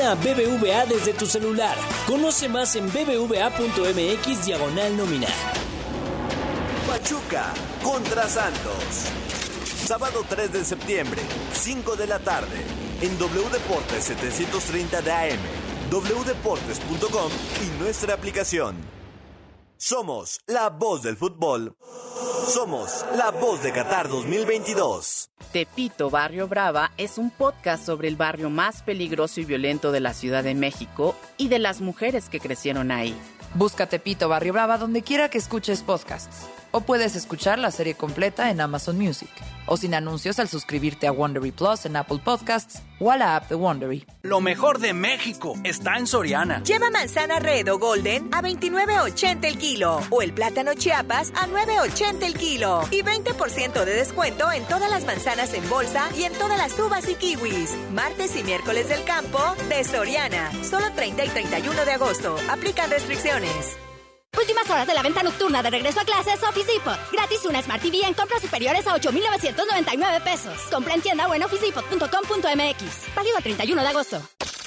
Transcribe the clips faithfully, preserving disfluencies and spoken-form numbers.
nómina B B V A desde tu celular. Conoce más en bbva.mx diagonal nómina. Pachuca contra Santos. Sábado tres de septiembre, cinco de la tarde, en W Deportes setecientos treinta de A M, w deportes punto com y nuestra aplicación. Somos la voz del fútbol. Somos la voz de Qatar dos mil veintidós. Tepito Barrio Brava es un podcast sobre el barrio más peligroso y violento de la Ciudad de México y de las mujeres que crecieron ahí. Busca Tepito Barrio Brava donde quiera que escuches podcasts. O puedes escuchar la serie completa en Amazon Music. O sin anuncios al suscribirte a Wondery Plus en Apple Podcasts o a la app de Wondery. Lo mejor de México está en Soriana. Lleva manzana Red o Golden a veintinueve ochenta el kilo. O el plátano Chiapas a nueve ochenta el kilo. Y veinte por ciento de descuento en todas las manzanas en bolsa y en todas las uvas y kiwis. Martes y miércoles del campo de Soriana. Solo treinta y treinta y uno de agosto. Aplican restricciones. Últimas horas de la venta nocturna de regreso a clases Office Depot. Gratis una Smart T V en compras superiores a ocho mil novecientos noventa y nueve pesos. Compra en tienda o en office depot punto com punto m x. Válido el treinta y uno de agosto.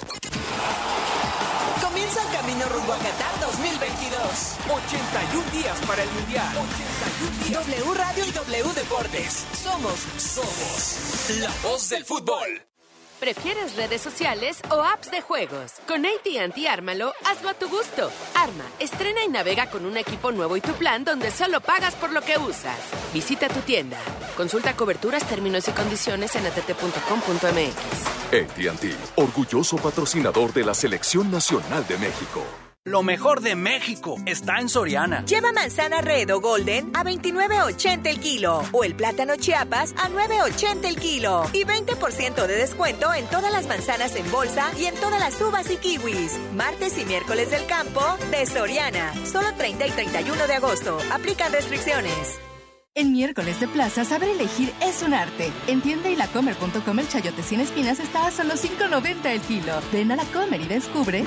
Comienza el camino rumbo a Qatar dos mil veintidós. ochenta y un días para el Mundial. ochenta y un días. W Radio y W Deportes. Somos, somos la voz del fútbol. ¿Prefieres redes sociales o apps de juegos? Con A T and T Ármalo, hazlo a tu gusto. Arma, estrena y navega con un equipo nuevo y tu plan donde solo pagas por lo que usas. Visita tu tienda. Consulta coberturas, términos y condiciones en a t t punto com punto m x. A T and T, orgulloso patrocinador de la Selección Nacional de México. Lo mejor de México está en Soriana. Lleva manzana Red o Golden a veintinueve ochenta el kilo. O el plátano Chiapas a nueve ochenta el kilo. Y veinte por ciento de descuento en todas las manzanas en bolsa y en todas las uvas y kiwis. Martes y miércoles del campo de Soriana. Solo treinta y treinta y uno de agosto. Aplican restricciones. En miércoles de plaza, saber elegir es un arte. En tienda y lacomer punto com el chayote sin espinas está a solo cinco noventa el kilo. Ven a La Comer y descubre.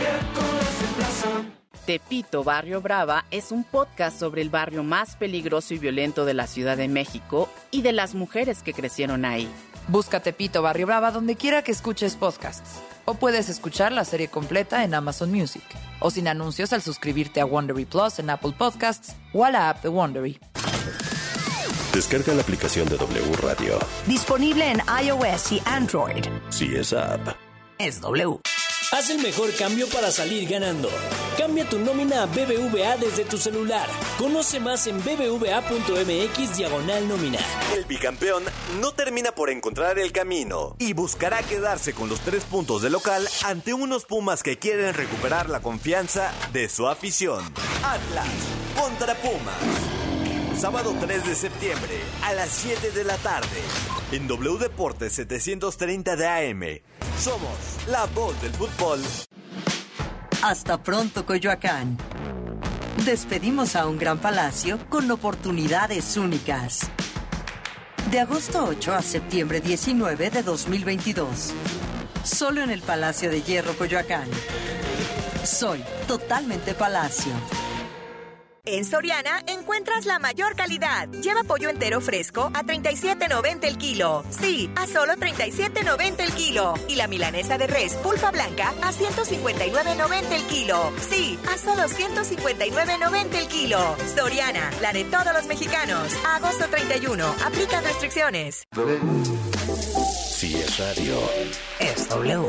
Tepito Barrio Brava es un podcast sobre el barrio más peligroso y violento de la Ciudad de México y de las mujeres que crecieron ahí. Busca Tepito Barrio Brava donde quiera que escuches podcasts. O puedes escuchar la serie completa en Amazon Music. O sin anuncios al suscribirte a Wondery Plus en Apple Podcasts o a la app de Wondery. Descarga la aplicación de W Radio. Disponible en iOS y Android. Si es app, es W. Haz el mejor cambio para salir ganando. Cambia tu nómina a B B V A desde tu celular. Conoce más en bbva.mx diagonal nómina. El bicampeón no termina por encontrar el camino y buscará quedarse con los tres puntos de local ante unos Pumas que quieren recuperar la confianza de su afición. Atlas contra Pumas. Sábado tres de septiembre a las siete de la tarde en W Deportes setecientos treinta de A M. Somos la voz del fútbol. Hasta pronto, Coyoacán. Despedimos a un gran palacio con oportunidades únicas. De agosto ocho a septiembre diecinueve de dos mil veintidós. Solo en el Palacio de Hierro, Coyoacán. Soy totalmente Palacio. En Soriana encuentras la mayor calidad. Lleva pollo entero fresco a treinta y siete noventa el kilo. Sí, a solo treinta y siete noventa el kilo. Y la milanesa de res pulpa blanca a ciento cincuenta y nueve noventa el kilo. Sí, a solo ciento cincuenta y nueve noventa el kilo. Soriana, la de todos los mexicanos. A agosto treinta y uno. Aplican restricciones. Si es radio, es W.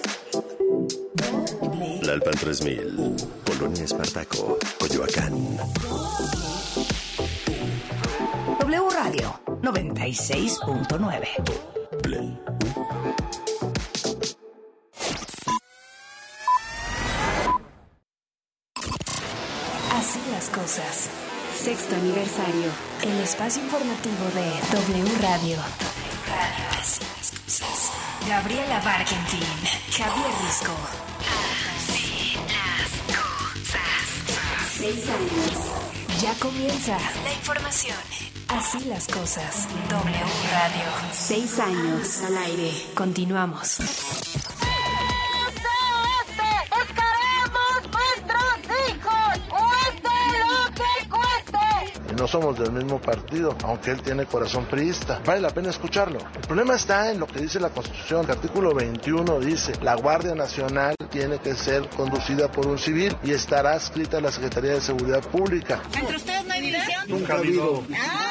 Lalpan tres mil, Colonia Espartaco, Coyoacán. W Radio noventa y seis punto nueve. Así las cosas. Sexto aniversario. El espacio informativo de W Radio. Así las cosas. Gabriela Barkentin, Javier Risco. Así las cosas. Seis años. Ya comienza la información. Así las cosas. W Radio. Seis años al aire. Continuamos. Nos somos del mismo partido, aunque él tiene corazón priista. Vale la pena escucharlo. El problema está en lo que dice la Constitución. El artículo veintiuno dice, la Guardia Nacional tiene que ser conducida por un civil y estará adscrita a la Secretaría de Seguridad Pública. ¿Entre ustedes no hay división? Nunca ha habido.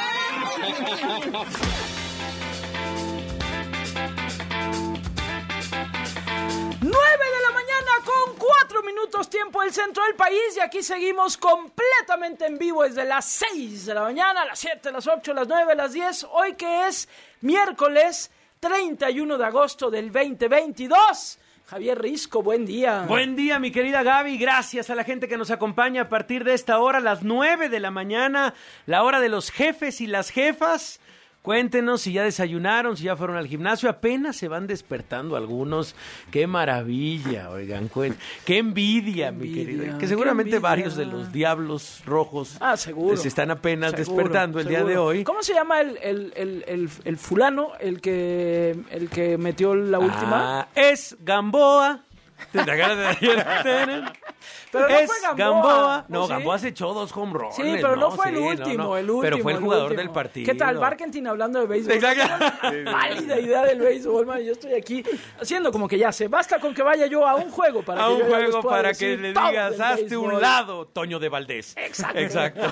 nueve de la mañana con cuatro minutos tiempo del centro del país y aquí seguimos completamente en vivo desde las seis de la mañana, a las siete, a las ocho, a las nueve, a las diez, hoy que es miércoles treinta y uno de agosto del veinte veintidós. Javier Risco, buen día. Buen día, mi querida Gaby. Gracias a la gente que nos acompaña a partir de esta hora, las nueve de la mañana, la hora de los jefes y las jefas. Cuéntenos si ya desayunaron, si ya fueron al gimnasio. Apenas se van despertando algunos. ¡Qué maravilla! Oigan, cuen... ¡qué envidia, mi querida! Que seguramente varios de los diablos rojos ah, seguro, se están apenas seguro, despertando el seguro. día de hoy. ¿Cómo se llama el, el, el, el, el fulano, el que, el que metió la última? Ah, es Gamboa. ¿Te da ganas de ayer? Pero no es fue Gamboa. Gamboa. No, ¿Sí? Gamboa se echó dos home runs. Sí, pero no, no fue sí, el último, no, no. el último. Pero fue el jugador último. del partido. ¿Qué tal? Barkentin hablando de béisbol. Exacto. Válida idea del béisbol, man. Yo estoy aquí haciendo como que ya se basta con que vaya yo a un juego para a que un yo juego para que le digas, hazte béisbol. un lado, Toño de Valdés. Exacto. Exacto.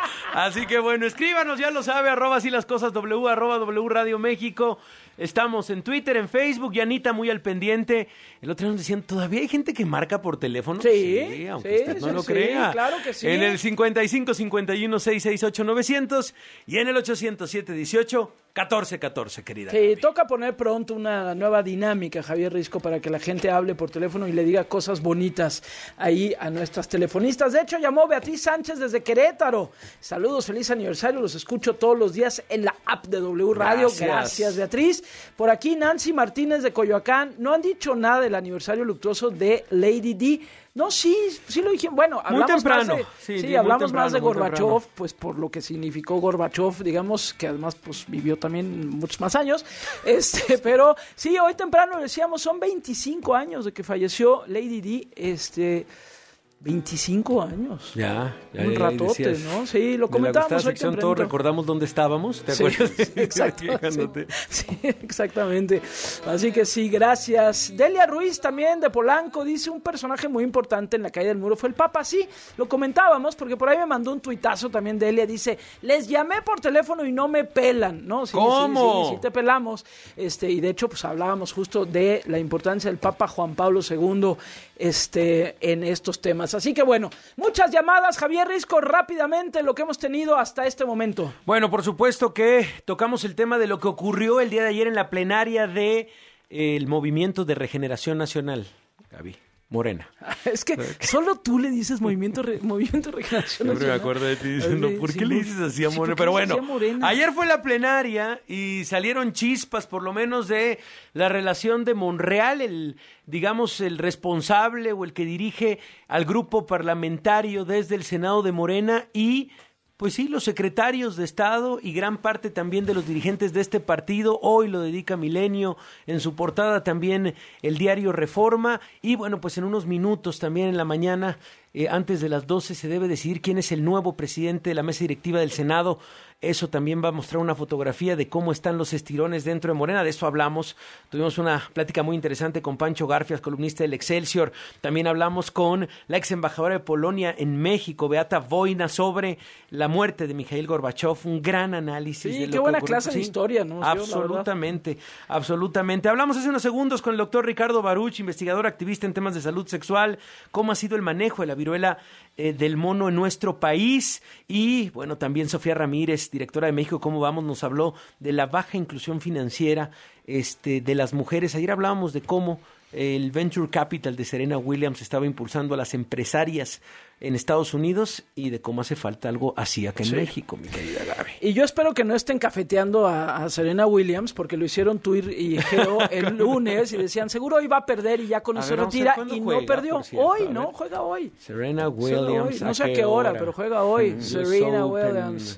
Así que bueno, escríbanos, ya lo sabe, arroba así las cosas W, arroba W Radio México. Estamos en Twitter, en Facebook, y Anita muy al pendiente. El otro día nos decían, ¿todavía hay gente que marca por teléfono? Sí, sí aunque sí, usted no sí, lo sí, crea. claro que sí. En el cincuenta y cinco, cincuenta y uno, seiscientos sesenta y ocho, novecientos y en el ochocientos siete, dieciocho, catorce catorce, querida. Sí, Gaby. Toca poner pronto una nueva dinámica, Javier Risco, para que la gente hable por teléfono y le diga cosas bonitas ahí a nuestras telefonistas. De hecho, llamó Beatriz Sánchez desde Querétaro. Saludos, feliz aniversario, los escucho todos los días en la app de W Radio. Gracias, Gracias Beatriz. Por aquí, Nancy Martínez de Coyoacán. No han dicho nada del aniversario luctuoso de Lady D. No, sí, sí lo dije. Bueno, hablamos muy temprano. más de, sí, sí, sí, hablamos temprano, más de Gorbachov, temprano. pues por lo que significó Gorbachov, digamos, que además pues vivió también muchos más años. Este, pero sí, hoy temprano decíamos, son veinticinco años de que falleció Lady D, este veinticinco años. Ya, ya. Un ya ratote, decías, ¿no? Sí, lo de comentábamos la hoy sección, todos recordamos dónde estábamos, ¿te sí, acuerdas? Sí, exacto, sí, sí, exactamente. Así que sí, gracias. Delia Ruiz también de Polanco dice, un personaje muy importante en la caída del muro fue el Papa. Sí, lo comentábamos porque por ahí me mandó un tuitazo también Delia, dice, les llamé por teléfono y no me pelan, ¿no? Sí, ¿Cómo? Sí, sí, sí, te pelamos. Este, y de hecho, pues hablábamos justo de la importancia del Papa Juan Pablo segundo este, en estos temas. Así que bueno, muchas llamadas, Javier Risco, rápidamente lo que hemos tenido hasta este momento. Bueno, por supuesto que tocamos el tema de lo que ocurrió el día de ayer en la plenaria de eh, el Movimiento de Regeneración Nacional, Gaby. Morena. Es que solo tú le dices movimiento re, movimiento de regeneración Siempre nacional. me acuerdo de ti diciendo, ¿por sí, qué le dices así a sí, Morena? Pero bueno, Morena? Ayer fue la plenaria y salieron chispas, por lo menos, de la relación de Monreal, el, digamos, el responsable o el que dirige al grupo parlamentario desde el Senado de Morena y... Pues sí, los secretarios de Estado y gran parte también de los dirigentes de este partido, hoy lo dedica Milenio, en su portada también el diario Reforma, y bueno, pues en unos minutos también en la mañana, eh, antes de las doce, se debe decidir quién es el nuevo presidente de la mesa directiva del Senado. Eso también va a mostrar una fotografía de cómo están los estirones dentro de Morena, de eso hablamos. Tuvimos una plática muy interesante con Pancho Garfias, columnista del Excelsior. También hablamos con la ex embajadora de Polonia en México, Beata Wojna, sobre la muerte de Mikhail Gorbachov. Un gran análisis. Sí, de lo qué buena que ocurrió. clase Sí, de historia, ¿no? Absolutamente, absolutamente. Hablamos hace unos segundos con el doctor Ricardo Baruch, investigador activista en temas de salud sexual, cómo ha sido el manejo de la viruela eh, del mono en nuestro país. Y bueno, también Sofía Ramírez, directora de México Cómo Vamos, nos habló de la baja inclusión financiera este, de las mujeres. Ayer hablábamos de cómo el Venture Capital de Serena Williams estaba impulsando a las empresarias en Estados Unidos y de cómo hace falta algo así acá en sí. México, mi querida Gaby. Y yo espero que no estén cafeteando a, a Serena Williams, porque lo hicieron Twitter y Geo el lunes y decían, seguro hoy va a perder y ya con eso se retira, y juega, no perdió. Cierto, hoy, ¿no? Juega hoy. Serena Williams. Hoy. No sé a qué hora, hora, pero juega hoy. Mm, Serena Williams.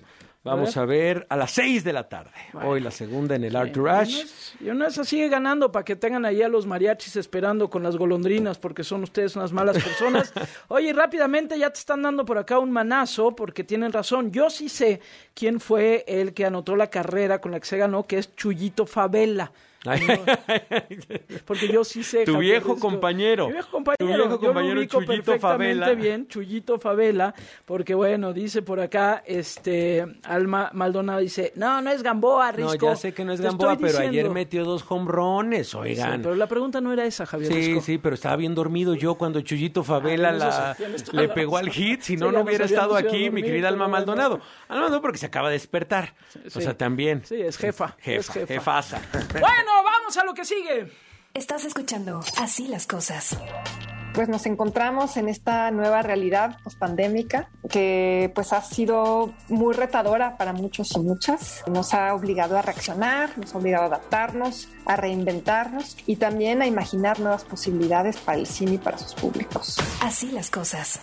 Vamos a ver a las seis de la tarde. Bueno, hoy la segunda en el Arthur Ashe. Y una esa sigue ganando para que tengan ahí a los mariachis esperando con las golondrinas porque son ustedes unas malas personas. Oye, rápidamente ya te están dando por acá un manazo porque tienen razón. Yo sí sé quién fue el que anotó la carrera con la que se ganó, que es Chuyito Favela. No, porque yo sí sé tu Javier, viejo compañero mi viejo compañero, tu viejo compañero yo lo ubico Chuyito perfectamente Favela. bien, Chuyito Favela, porque bueno, dice por acá este Alma Maldonado, dice, no, no es Gamboa, Risco. No, ya sé que no es Te Gamboa, pero diciendo. ayer metió dos home runs, oigan. Sí, pero la pregunta no era esa, Javier Sí, Risco. sí, pero estaba bien dormido yo cuando Chuyito Favela Ah, la, eso sí, le pegó al hit, si no, Sí, no ya hubiera nos estado habíamos aquí ido a mi dormir, querida Alma pero Maldonado. bueno. Alma Maldonado porque se acaba de despertar, Sí. o sea, también. Sí, es jefa, Jefa, es jefa. jefasa. Bueno, vamos a lo que sigue. Estás escuchando Así las cosas. Pues nos encontramos en esta nueva realidad pospandémica que pues ha sido muy retadora para muchos y muchas. Nos ha obligado a reaccionar, nos ha obligado a adaptarnos, a reinventarnos y también a imaginar nuevas posibilidades para el cine y para sus públicos. Así las cosas.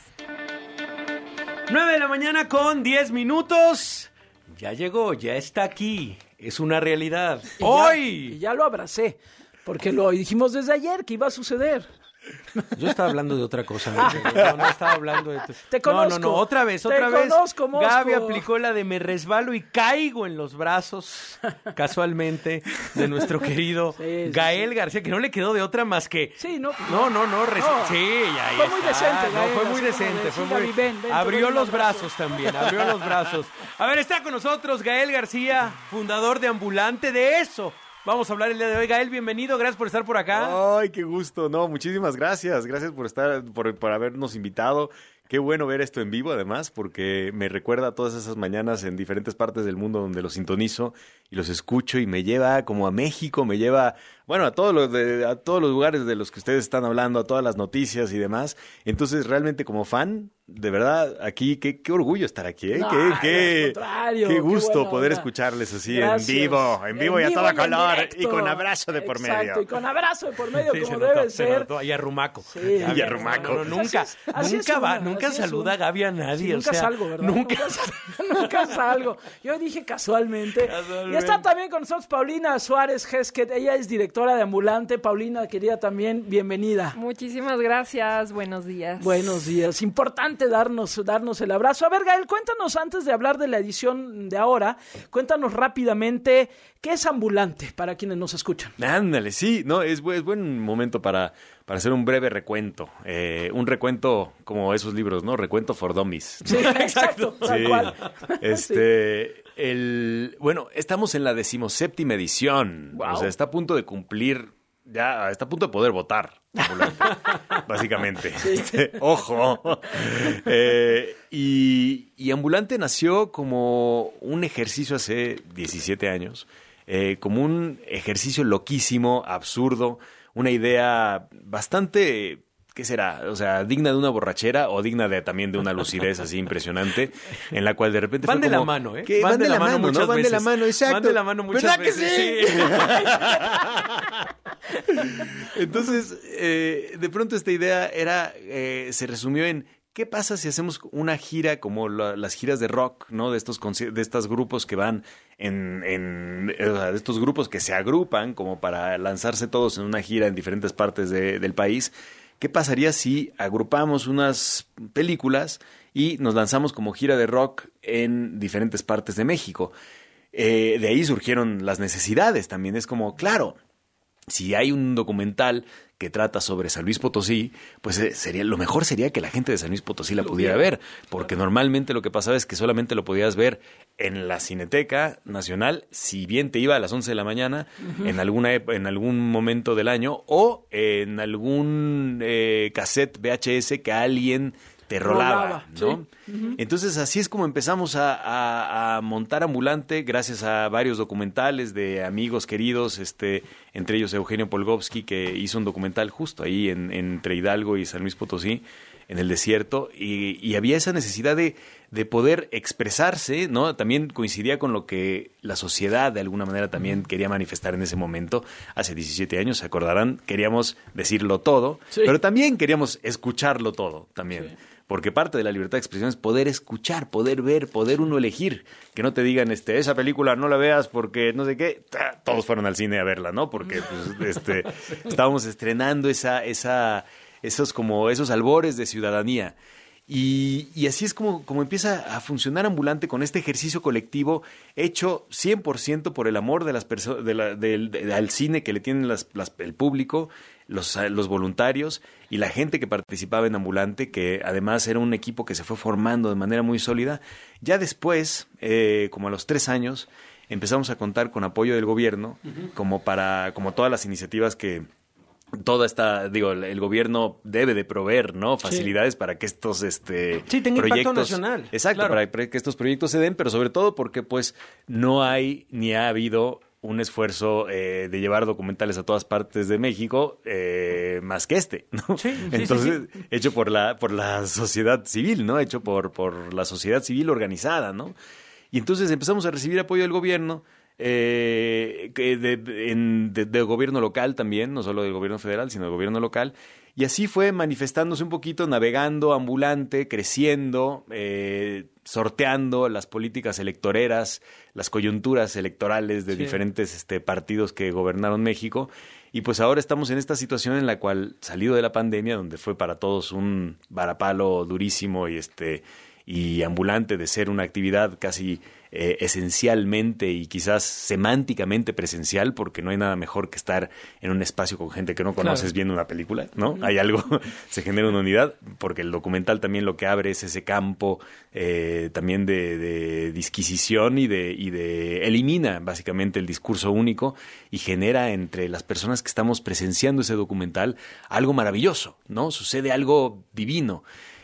nueve de la mañana con diez minutos. Ya llegó, ya está aquí. Es una realidad. Y ¡Hoy! Ya, y ya lo abracé, porque lo dijimos desde ayer que iba a suceder. Yo estaba hablando de otra cosa. No, no estaba hablando de... Te conozco. No, no, no, otra vez, Te otra vez. conozco, Mosco. Gaby aplicó la de me resbalo y caigo en los brazos, casualmente, de nuestro querido sí, sí, Gael sí. García, que no le quedó de otra más que... Sí, no. No, no, no. Res... no. Sí, ya, ya Fue muy está. decente, No, Gael, fue muy así decente. Fue sí, muy... Gaby, ven, ven, abrió los abrazo. brazos también, abrió los brazos. A ver, está con nosotros Gael García, fundador de Ambulante. De eso vamos a hablar el día de hoy. Gael, bienvenido, gracias por estar por acá. Ay, qué gusto. No, muchísimas gracias. Gracias por estar, por, por habernos invitado. Qué bueno ver esto en vivo, además, porque me recuerda a todas esas mañanas en diferentes partes del mundo donde los sintonizo y los escucho y me lleva como a México, me lleva, bueno, a todos los de, a todos los lugares de los que ustedes están hablando, a todas las noticias y demás. Entonces, realmente como fan, de verdad, aquí, qué, qué orgullo estar aquí, ¿eh? No, qué, qué, qué gusto qué poder onda. Escucharles así Gracias. en vivo, en vivo en y a vivo todo y color directo. y con abrazo de por Exacto, medio. y con abrazo de por medio, Sí, como se debe notó, se ser. notó. Y arrumaco. Sí, y arrumaco. No, no, nunca, así es, así nunca es va, uno, nunca así es saluda a uno. Gaby a nadie. Sí, o nunca sea, salgo, ¿verdad? Nunca, Nunca, nunca salgo. Yo dije casualmente. Casualmente. Y está también con nosotros Paulina Suárez Gesquet. Ella es directora de Ambulante. Paulina, querida, también, bienvenida. Muchísimas gracias. Buenos días. Buenos días. Importante darnos, darnos el abrazo. A ver, Gael, cuéntanos antes de hablar de la edición de ahora, cuéntanos rápidamente qué es Ambulante para quienes nos escuchan. Ándale, sí, no, es, bu- es buen momento para, para hacer un breve recuento. Eh, un recuento como esos libros, ¿no? Recuento for Dummies. Sí, exacto, tal Sí. cual. Este, el, bueno, estamos en la decimoséptima edición. Wow. O sea, está a punto de cumplir, ya está a punto de poder votar, Ambulante, básicamente. Este, ojo. Eh, y, y Ambulante nació como un ejercicio hace diecisiete años, eh, como un ejercicio loquísimo, absurdo, una idea bastante... ¿Qué será? O sea, digna de una borrachera o digna de también de una lucidez así impresionante, en la cual de repente Van fue de la como, mano, ¿eh? ¿qué? Van, de la mano, muchas ¿no? Van de la veces. mano, exacto. Van de la mano muchas ¿verdad veces. que sí? Entonces, eh, de pronto esta idea era, eh, se resumió en ¿qué pasa si hacemos una gira como la, las giras de rock, ¿no? De estos conci- de estos grupos que van en, en o sea, de estos grupos que se agrupan como para lanzarse todos en una gira en diferentes partes de, del país. ¿Qué pasaría si agrupamos unas películas y nos lanzamos como gira de rock en diferentes partes de México? Eh, de ahí surgieron las necesidades también. Es como, claro, si hay un documental que trata sobre San Luis Potosí, pues eh, sería lo mejor sería que la gente de San Luis Potosí la pudiera ver, porque normalmente lo que pasaba es que solamente lo podías ver en la Cineteca Nacional, si bien te iba a las once de la mañana, Ujú. en alguna ep- en algún momento del año, o en algún eh, cassette V H S que alguien te rolaba, Rolaba, ¿no? sí. Ujú. Entonces así es como empezamos a, a- a montar Ambulante, gracias a varios documentales de amigos queridos, este, entre ellos Eugenio Polgovsky, que hizo un documental justo ahí en, entre Hidalgo y San Luis Potosí, en el desierto, y, y había esa necesidad de, de poder expresarse, ¿no? También coincidía con lo que la sociedad de alguna manera también quería manifestar en ese momento. Hace diecisiete años, se acordarán, queríamos decirlo todo, Sí. pero también queríamos escucharlo todo, también. Sí. porque parte de la libertad de expresión es poder escuchar, poder ver, poder uno elegir, que no te digan, este, esa película no la veas porque no sé qué, todos fueron al cine a verla, ¿no? Porque pues, este, estábamos estrenando esa, esa, esos como esos albores de ciudadanía. Y, y así es como, como empieza a funcionar Ambulante, con este ejercicio colectivo hecho cien por ciento por el amor de las perso- de la, de, de, de, al cine que le tienen las, las, el público, los, los voluntarios y la gente que participaba en Ambulante, que además era un equipo que se fue formando de manera muy sólida. Ya después, eh, como a los tres años, empezamos a contar con apoyo del gobierno, uh-huh. como para como todas las iniciativas que... Toda esta, digo, el gobierno debe de proveer, ¿no? Facilidades sí. para que estos este sí, tenga proyectos, impacto nacional. Exacto, claro. para que estos proyectos se den, pero sobre todo porque pues no hay ni ha habido un esfuerzo eh, de llevar documentales a todas partes de México eh, más que este, ¿no? Sí, Entonces, sí, sí, sí. hecho por la por la sociedad civil, ¿no? Hecho por por la sociedad civil organizada, ¿no? Y entonces empezamos a recibir apoyo del gobierno. Eh, de, de, en, de, de gobierno local también, no solo del gobierno federal, sino del gobierno local, y así fue manifestándose un poquito, navegando, Ambulante, creciendo, eh, sorteando las políticas electoreras, las coyunturas electorales de sí. diferentes este, partidos que gobernaron México, y pues ahora estamos en esta situación en la cual, salido de la pandemia, donde fue para todos un varapalo durísimo y este y Ambulante de ser una actividad casi eh, esencialmente y quizás semánticamente presencial, porque no hay nada mejor que estar en un espacio con gente que no conoces claro. viendo una película, ¿no? Uh-huh. Hay algo, se genera una unidad, porque el documental también lo que abre es ese campo eh, también de, de disquisición y de, y de elimina básicamente el discurso único y genera entre las personas que estamos presenciando ese documental algo maravilloso, ¿no? Sucede algo divino.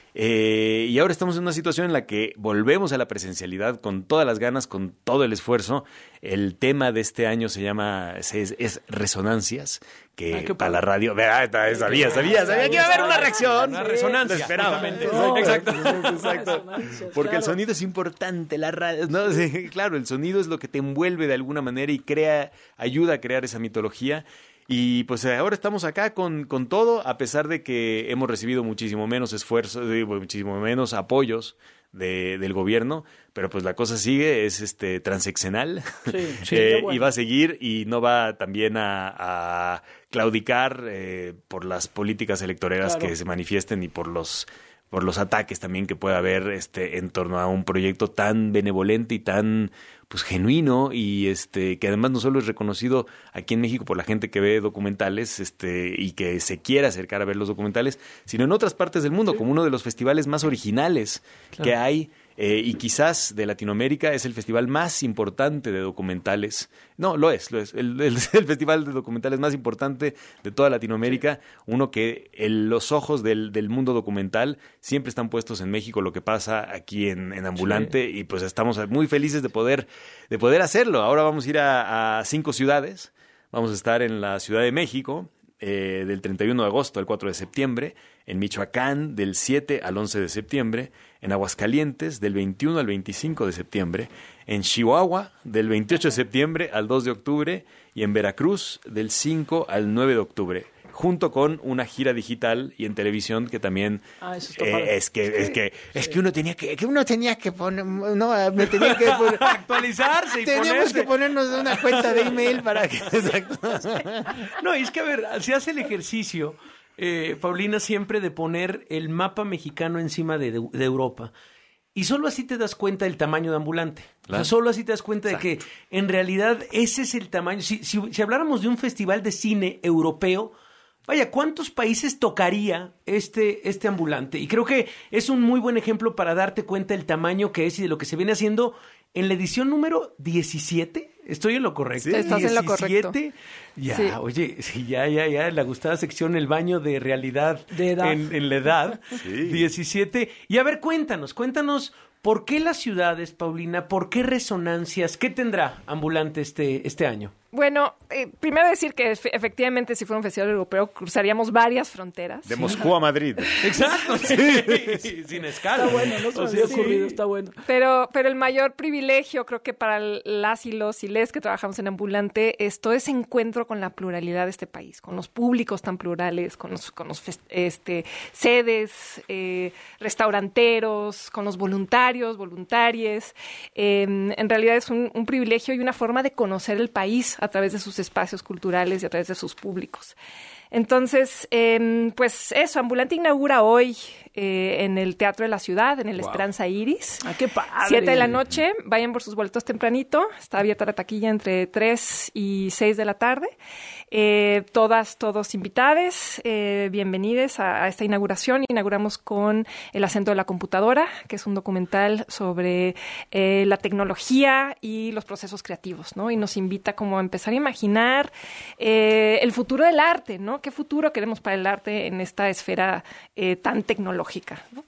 Eh, y ahora estamos en una situación en la que volvemos a la presencialidad con todas las ganas, con todo el esfuerzo. El tema de este año se llama, es, es Resonancias, que Ay, para la radio, ah, sabía, sabía, sabía que iba a haber una reacción. Una resonancia. Lo esperaba. No, exacto, exacto. Porque claro. el sonido es importante, la radio, ¿no? Sí, claro, el sonido es lo que te envuelve de alguna manera y crea, ayuda a crear esa mitología. Y pues ahora estamos acá con, con todo, a pesar de que hemos recibido muchísimo menos esfuerzo, muchísimo menos apoyos de, del gobierno, pero pues la cosa sigue, es este transeccional sí, sí, eh, bueno. y va a seguir y no va también a, a claudicar eh, por las políticas electoreras claro. que se manifiesten y por los por los ataques también que pueda haber este en torno a un proyecto tan benevolente y tan pues genuino y este que además no solo es reconocido aquí en México por la gente que ve documentales este y que se quiere acercar a ver los documentales, sino en otras partes del mundo, sí. como uno de los festivales más originales claro. que hay eh, y quizás de Latinoamérica es el festival más importante de documentales. No, lo es, lo es. El, el, el festival de documentales más importante de toda Latinoamérica, sí. uno que el, los ojos del, del mundo documental siempre están puestos en México, lo que pasa aquí en, en Ambulante, sí. y pues estamos muy felices de poder, de poder hacerlo. Ahora vamos a ir a, a cinco ciudades. Vamos a estar en la Ciudad de México, eh, del treinta y uno de agosto al cuatro de septiembre, en Michoacán, del siete al once de septiembre, en Aguascalientes, del veintiuno al veinticinco de septiembre, en Chihuahua, del veintiocho de septiembre al dos de octubre, y en Veracruz, del cinco al nueve de octubre, junto con una gira digital y en televisión que también ah, eso está eh, es que es que sí. es que uno tenía que que uno tenía que poner no me tenía que poner, actualizarse y teníamos ponerse. que ponernos una cuenta de email para que exacto. No, es que a ver, se hace el ejercicio eh, Paulina, siempre de poner el mapa mexicano encima de, de, de Europa. Y solo así te das cuenta del tamaño de Ambulante. Claro. O sea, solo así te das cuenta Exacto. de que en realidad ese es el tamaño. Si, si, si habláramos de un festival de cine europeo, vaya, ¿cuántos países tocaría este, este Ambulante? Y creo que es un muy buen ejemplo para darte cuenta del tamaño que es y de lo que se viene haciendo en la edición número diecisiete. ¿Estoy en lo correcto? Sí, estás en lo correcto. Ya, sí. oye, sí, ya, ya, ya, la gustada sección, el baño de realidad de edad. En, en la edad. Sí. diecisiete. Y a ver, cuéntanos, cuéntanos, ¿por qué las ciudades, Paulina? ¿Por qué resonancias? ¿Qué tendrá Ambulante este, este año? Bueno, eh, primero decir que efe- efectivamente si fuera un festival europeo cruzaríamos varias fronteras. De Moscú a Madrid. Exacto, sí. Sin escala. Está bueno, no se me había ocurrido, está bueno. Pero, pero el mayor privilegio, creo que para las y los y les que trabajamos en Ambulante, es todo ese encuentro con la pluralidad de este país, con los públicos tan plurales, con los, con los fest- este, sedes, eh, restauranteros, con los voluntarios, voluntarias. Eh, en realidad es un, un privilegio y una forma de conocer el país a través de sus espacios culturales y a través de sus públicos. Entonces, eh, pues eso, Ambulante inaugura hoy eh, en el Teatro de la Ciudad, en el Wow. Esperanza Iris. ¡Ah, qué padre! Siete de la noche, vayan por sus boletos tempranito. Está abierta la taquilla entre tres y seis de la tarde. Eh, todas, todos invitados, eh, bienvenidos a, a esta inauguración. Inauguramos con El acento de la computadora, que es un documental sobre eh, la tecnología y los procesos creativos, ¿no? Y nos invita como a empezar a imaginar eh, el futuro del arte, ¿no? ¿Qué futuro queremos para el arte en esta esfera eh, tan tecnológica, ¿no?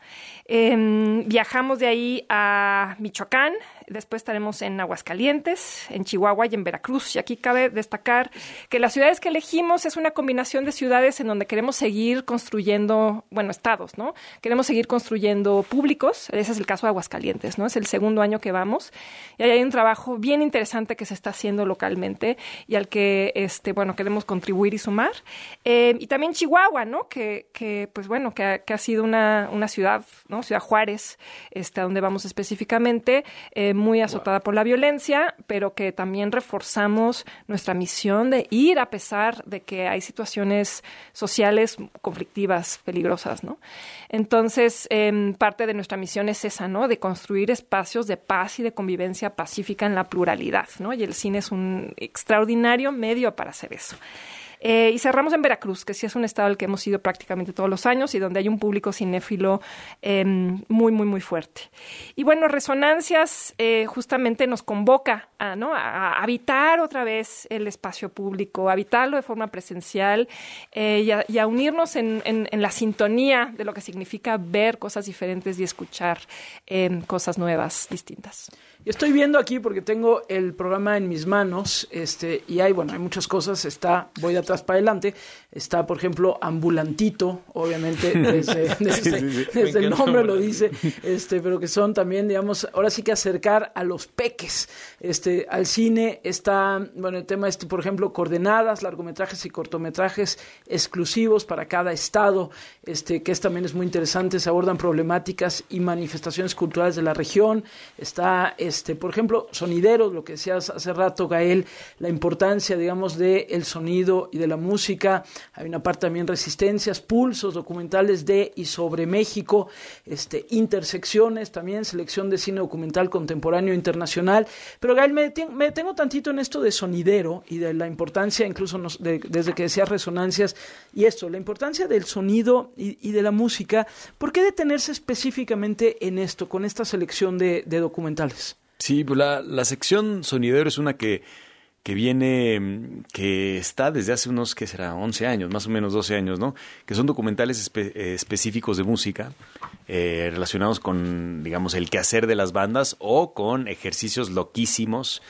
Eh, viajamos de ahí a Michoacán, después estaremos en Aguascalientes, en Chihuahua y en Veracruz. Y aquí cabe destacar que las ciudades que elegimos es una combinación de ciudades en donde queremos seguir construyendo, bueno, estados, ¿no? Queremos seguir construyendo públicos. Ese es el caso de Aguascalientes, ¿no? Es el segundo año que vamos. Y ahí hay un trabajo bien interesante que se está haciendo localmente y al que, este, bueno, queremos contribuir y sumar. Eh, y también Chihuahua, ¿no? Que, que pues bueno, que ha, que ha sido una, una ciudad, ¿no? Ciudad Juárez, este, a donde vamos específicamente, eh, muy azotada wow. por la violencia, pero que también reforzamos nuestra misión de ir a pesar de que hay situaciones sociales conflictivas, peligrosas, ¿no? Entonces, eh, parte de nuestra misión es esa, ¿no? De construir espacios de paz y de convivencia pacífica en la pluralidad, ¿no? Y el cine es un extraordinario medio para hacer eso. Eh, y cerramos en Veracruz, que sí es un estado al que hemos ido prácticamente todos los años y donde hay un público cinéfilo eh, muy, muy, muy fuerte. Y bueno, Resonancias eh, justamente nos convoca a, ¿no? a, a habitar otra vez el espacio público, a habitarlo de forma presencial eh, y, a, y a unirnos en, en, en la sintonía de lo que significa ver cosas diferentes y escuchar eh, cosas nuevas, distintas. Yo estoy viendo aquí porque tengo el programa en mis manos, este, y hay, bueno, hay muchas cosas. Está, voy de atrás para adelante. Está, por ejemplo, Ambulantito, obviamente, desde, desde, sí, sí, sí. desde el nombre lo dice, este, pero que son también, digamos, ahora sí que acercar a los peques, este, al cine. Está, bueno, el tema este, por ejemplo, coordenadas, largometrajes y cortometrajes exclusivos para cada estado, este, que es, también es muy interesante. Se abordan problemáticas y manifestaciones culturales de la región. Está, este, por ejemplo, sonideros, lo que decías hace rato, Gael, la importancia, digamos, del sonido y de la música. Hay una parte también resistencias, pulsos, documentales de y sobre México, este, intersecciones, también selección de cine documental contemporáneo internacional. Pero Gael, me, detengo, me detengo tantito en esto de sonidero y de la importancia, incluso nos, de, desde que decías Resonancias, y esto, la importancia del sonido y, y de la música. ¿Por qué detenerse específicamente en esto, con esta selección de, de documentales? Sí, pues la, la sección sonidero es una que que viene, que está desde hace unos, ¿qué será? once años, más o menos doce años, ¿no? Que son documentales espe- eh, específicos de música eh, relacionados con, digamos, el quehacer de las bandas o con ejercicios loquísimos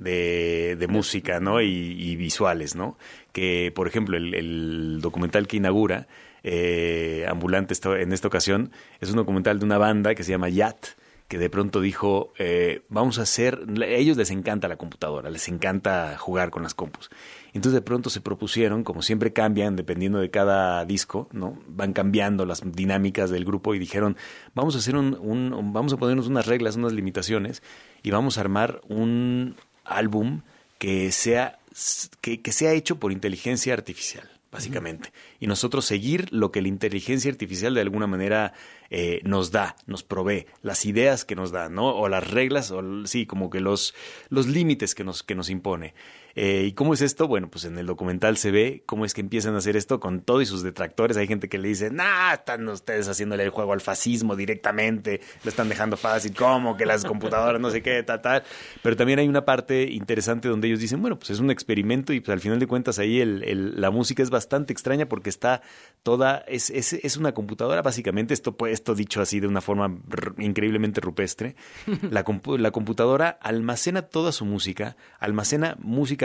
de, de música, ¿no? Y, y visuales, ¿no? Que, por ejemplo, el, el documental que inaugura eh, Ambulante esta, en esta ocasión es un documental de una banda que se llama Yat, que de pronto dijo, eh, vamos a hacer, a ellos les encanta la computadora, les encanta jugar con las compus. Entonces de pronto se propusieron, como siempre cambian dependiendo de cada disco, ¿no? Van cambiando las dinámicas del grupo y dijeron, vamos a hacer un, un vamos a ponernos unas reglas, unas limitaciones y vamos a armar un álbum que sea, que, que sea hecho por inteligencia artificial, básicamente. Uh-huh. Y nosotros seguir lo que la inteligencia artificial de alguna manera eh, nos da, nos provee, las ideas que nos da, ¿no? O las reglas, o sí, como que los, los límites que nos, que nos impone. Eh, ¿Y cómo es esto? Bueno, pues en el documental se ve cómo es que empiezan a hacer esto con todos y sus detractores. Hay gente que le dice, nah, están ustedes haciéndole el juego al fascismo directamente, lo están dejando fácil, ¿cómo? Que las computadoras no sé qué, tal, tal. Pero también hay una parte interesante donde ellos dicen, bueno, pues es un experimento y pues al final de cuentas ahí el, el, la música es bastante extraña porque está toda, es, es, es una computadora básicamente, esto, esto dicho así de una forma r- increíblemente rupestre. La, compu- la computadora almacena toda su música, almacena música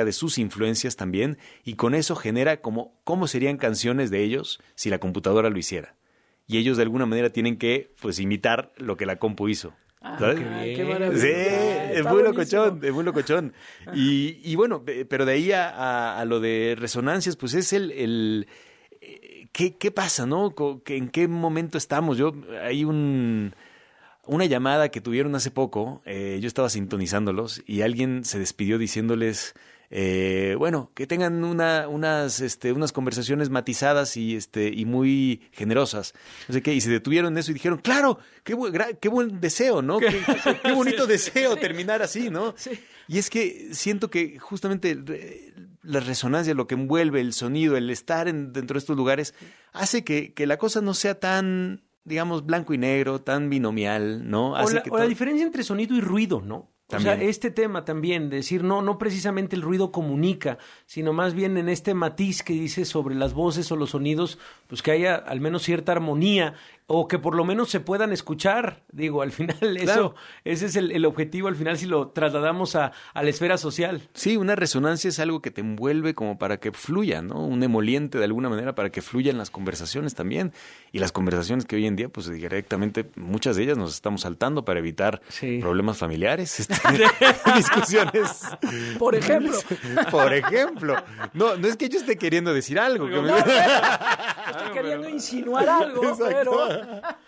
música de sus influencias también, y con eso genera como cómo serían canciones de ellos si la computadora lo hiciera. Y ellos de alguna manera tienen que pues imitar lo que la compu hizo. Ah, ¿sabes? qué, qué maravilla. Sí, es muy locochón, es muy locochón. Y, y bueno, pero de ahí a, a, a lo de resonancias, pues es el... el ¿qué, ¿Qué pasa, no? ¿En qué momento estamos? Yo, hay un... Una llamada que tuvieron hace poco, eh, yo estaba sintonizándolos y alguien se despidió diciéndoles, eh, bueno, que tengan una, unas, este, unas conversaciones matizadas y, este, y muy generosas. No sé qué, y se detuvieron en eso y dijeron, claro, qué, bu gra qué buen deseo, ¿no? Qué, qué bonito deseo terminar así, ¿no? Sí. Y es que siento que justamente la resonancia, lo que envuelve el sonido, el estar en, dentro de estos lugares, hace que, que la cosa no sea tan... digamos, blanco y negro, tan binomial, ¿no? Hace o la, que o la diferencia entre sonido y ruido, ¿no? También. O sea, este tema también, de decir, no, no precisamente el ruido comunica, sino más bien en este matiz que dice sobre las voces o los sonidos, pues que haya al menos cierta armonía, o que por lo menos se puedan escuchar. Digo, al final eso, claro. ese es el, el objetivo, al final si lo trasladamos a, a la esfera social. Sí, una resonancia es algo que te envuelve como para que fluya, ¿no? Un emoliente de alguna manera para que fluyan las conversaciones también. Y las conversaciones que hoy en día, pues directamente, muchas de ellas nos estamos saltando para evitar sí. problemas familiares, este, discusiones. Por ejemplo. Por ejemplo. No, no es que yo esté queriendo decir algo. No, que no, me... Estoy queriendo insinuar algo, exacto. pero...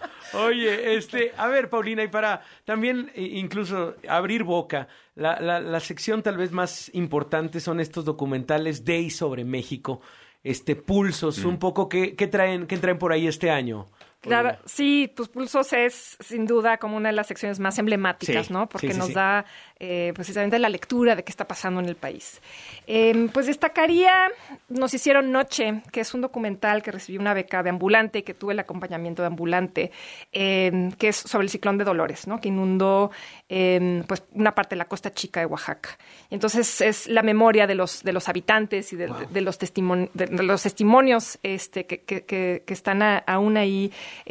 Oye, este, a ver, Paulina, y para también incluso abrir boca, la, la, la sección tal vez más importante son estos documentales de y sobre México, este, Pulsos, mm. un poco, ¿qué, qué traen, qué traen por ahí este año? Claro, sí, pues Pulsos es sin duda como una de las secciones más emblemáticas, sí, ¿no? Porque sí, sí, nos sí. da eh, precisamente la lectura de qué está pasando en el país. Eh, pues destacaría Nos hicieron noche, que es un documental que recibió una beca de Ambulante y que tuve el acompañamiento de Ambulante, eh, que es sobre el ciclón de Dolores, ¿no? Que inundó eh, pues una parte de la costa chica de Oaxaca. Y entonces es la memoria de los de los habitantes y de, wow. de, de los testimonios de, de los testimonios este que, que, que, que están a, aún ahí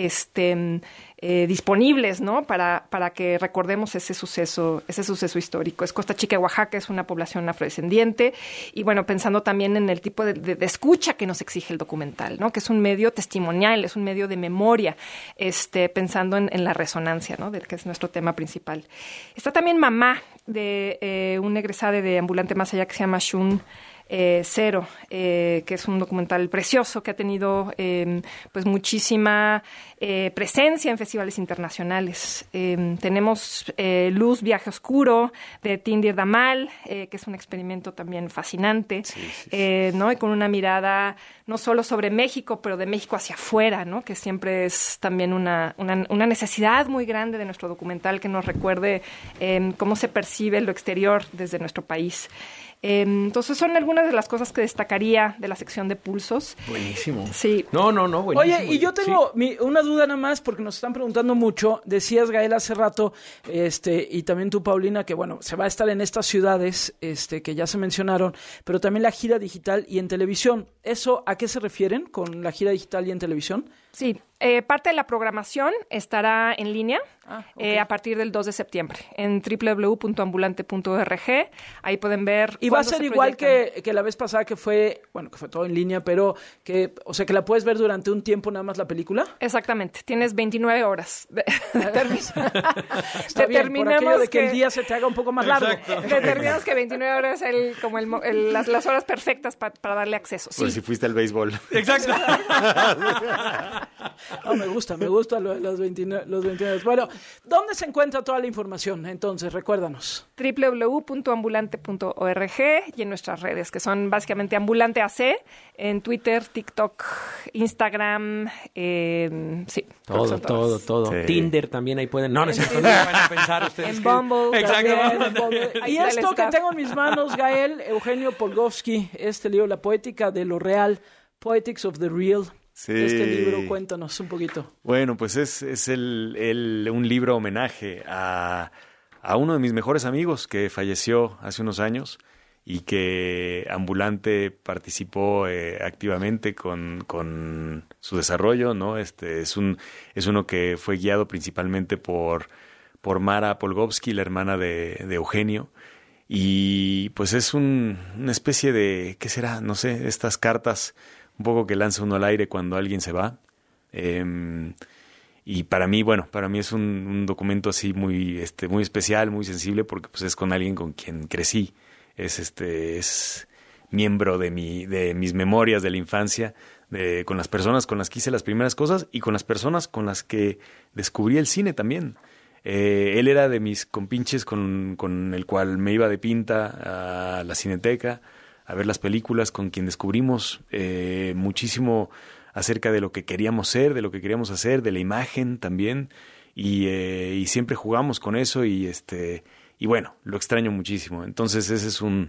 este eh, disponibles, ¿no? Para, para que recordemos ese suceso, ese suceso histórico. Es Costa Chica de Oaxaca, es una población afrodescendiente, y bueno, pensando también en el tipo de, de, de escucha que nos exige el documental, ¿no? Que es un medio testimonial, es un medio de memoria, este, pensando en, en la resonancia, ¿no? Del que es nuestro tema principal. Está también Mamá, de eh, un egresado de Ambulante Más Allá que se llama Shun Eh, Cero, eh, que es un documental precioso que ha tenido eh, pues muchísima eh, presencia en festivales internacionales. Eh, tenemos eh, Luz, Viaje Oscuro, de Tindir Damal, eh, que es un experimento también fascinante, sí, sí, sí. Eh, ¿no? Y con una mirada no solo sobre México, pero de México hacia afuera, ¿no? Que siempre es también una, una, una necesidad muy grande de nuestro documental que nos recuerde eh, cómo se percibe lo exterior desde nuestro país. Eh, entonces son algunas de las cosas que destacaría de la sección de Pulsos. Buenísimo. Sí. No, no, no, buenísimo. Oye, y yo tengo sí. mi, una duda nada más, porque nos están preguntando mucho. Decías, Gael, hace rato, este, y también tú, Paulina, que bueno, se va a estar en estas ciudades, este, que ya se mencionaron, pero también la gira digital y en televisión. ¿Eso a qué se refieren con la gira digital y en televisión? Sí, eh, parte de la programación estará en línea ah, okay. eh, a partir del dos de septiembre en doble u doble u doble u punto ambulante punto org. Ahí pueden ver. Y va a ser igual que, que la vez pasada que fue, bueno, que fue todo en línea, pero que, o sea, que la puedes ver durante un tiempo nada más la película. Exactamente, tienes veintinueve horas. De, de Está bien, por aquello de que, que el día se te haga un poco más largo. Determinamos que veintinueve horas es el, como el, el, las, las horas perfectas pa, para darle acceso. Por sí. si fuiste al béisbol. Exacto. No, me gusta, me gusta los, los, veintinueve, los veintinueve. Bueno, ¿dónde se encuentra toda la información? Entonces, recuérdanos. doble u doble u doble u punto ambulante punto org y en nuestras redes, que son básicamente Ambulante A C, en Twitter, TikTok, Instagram, eh, sí. Todo, todo, todo. Sí. Tinder también ahí pueden... No, no es cierto, no van a pensar ustedes. En Bumble. Que... Exacto. En Bumble. Y esto que tengo en mis manos, Gael, Eugenio Polgovsky, este libro, La Poética de lo Real, Poetics of the Real. Sí. Este libro, cuéntanos un poquito. Bueno, pues es, es el, el, un libro homenaje a, a uno de mis mejores amigos que falleció hace unos años y que Ambulante participó eh, activamente con, con su desarrollo, ¿no? Este es un es uno que fue guiado principalmente por, por Mara Polgovsky, la hermana de, de Eugenio. y pues es un, una especie de, ¿qué será? No sé, estas cartas un poco que lanza uno al aire cuando alguien se va. Eh, y para mí, bueno, para mí es un, un documento así muy, este, muy especial, muy sensible, porque pues es con alguien con quien crecí. Es este, es miembro de mi, de mis memorias de la infancia, de, con las personas con las que hice las primeras cosas y con las personas con las que descubrí el cine también. Eh, él era de mis compinches con, con el cual me iba de pinta a la Cineteca a ver las películas, con quien descubrimos eh, muchísimo acerca de lo que queríamos ser, de lo que queríamos hacer, de la imagen también, y, eh, y siempre jugamos con eso y este y bueno, lo extraño muchísimo. Entonces ese es un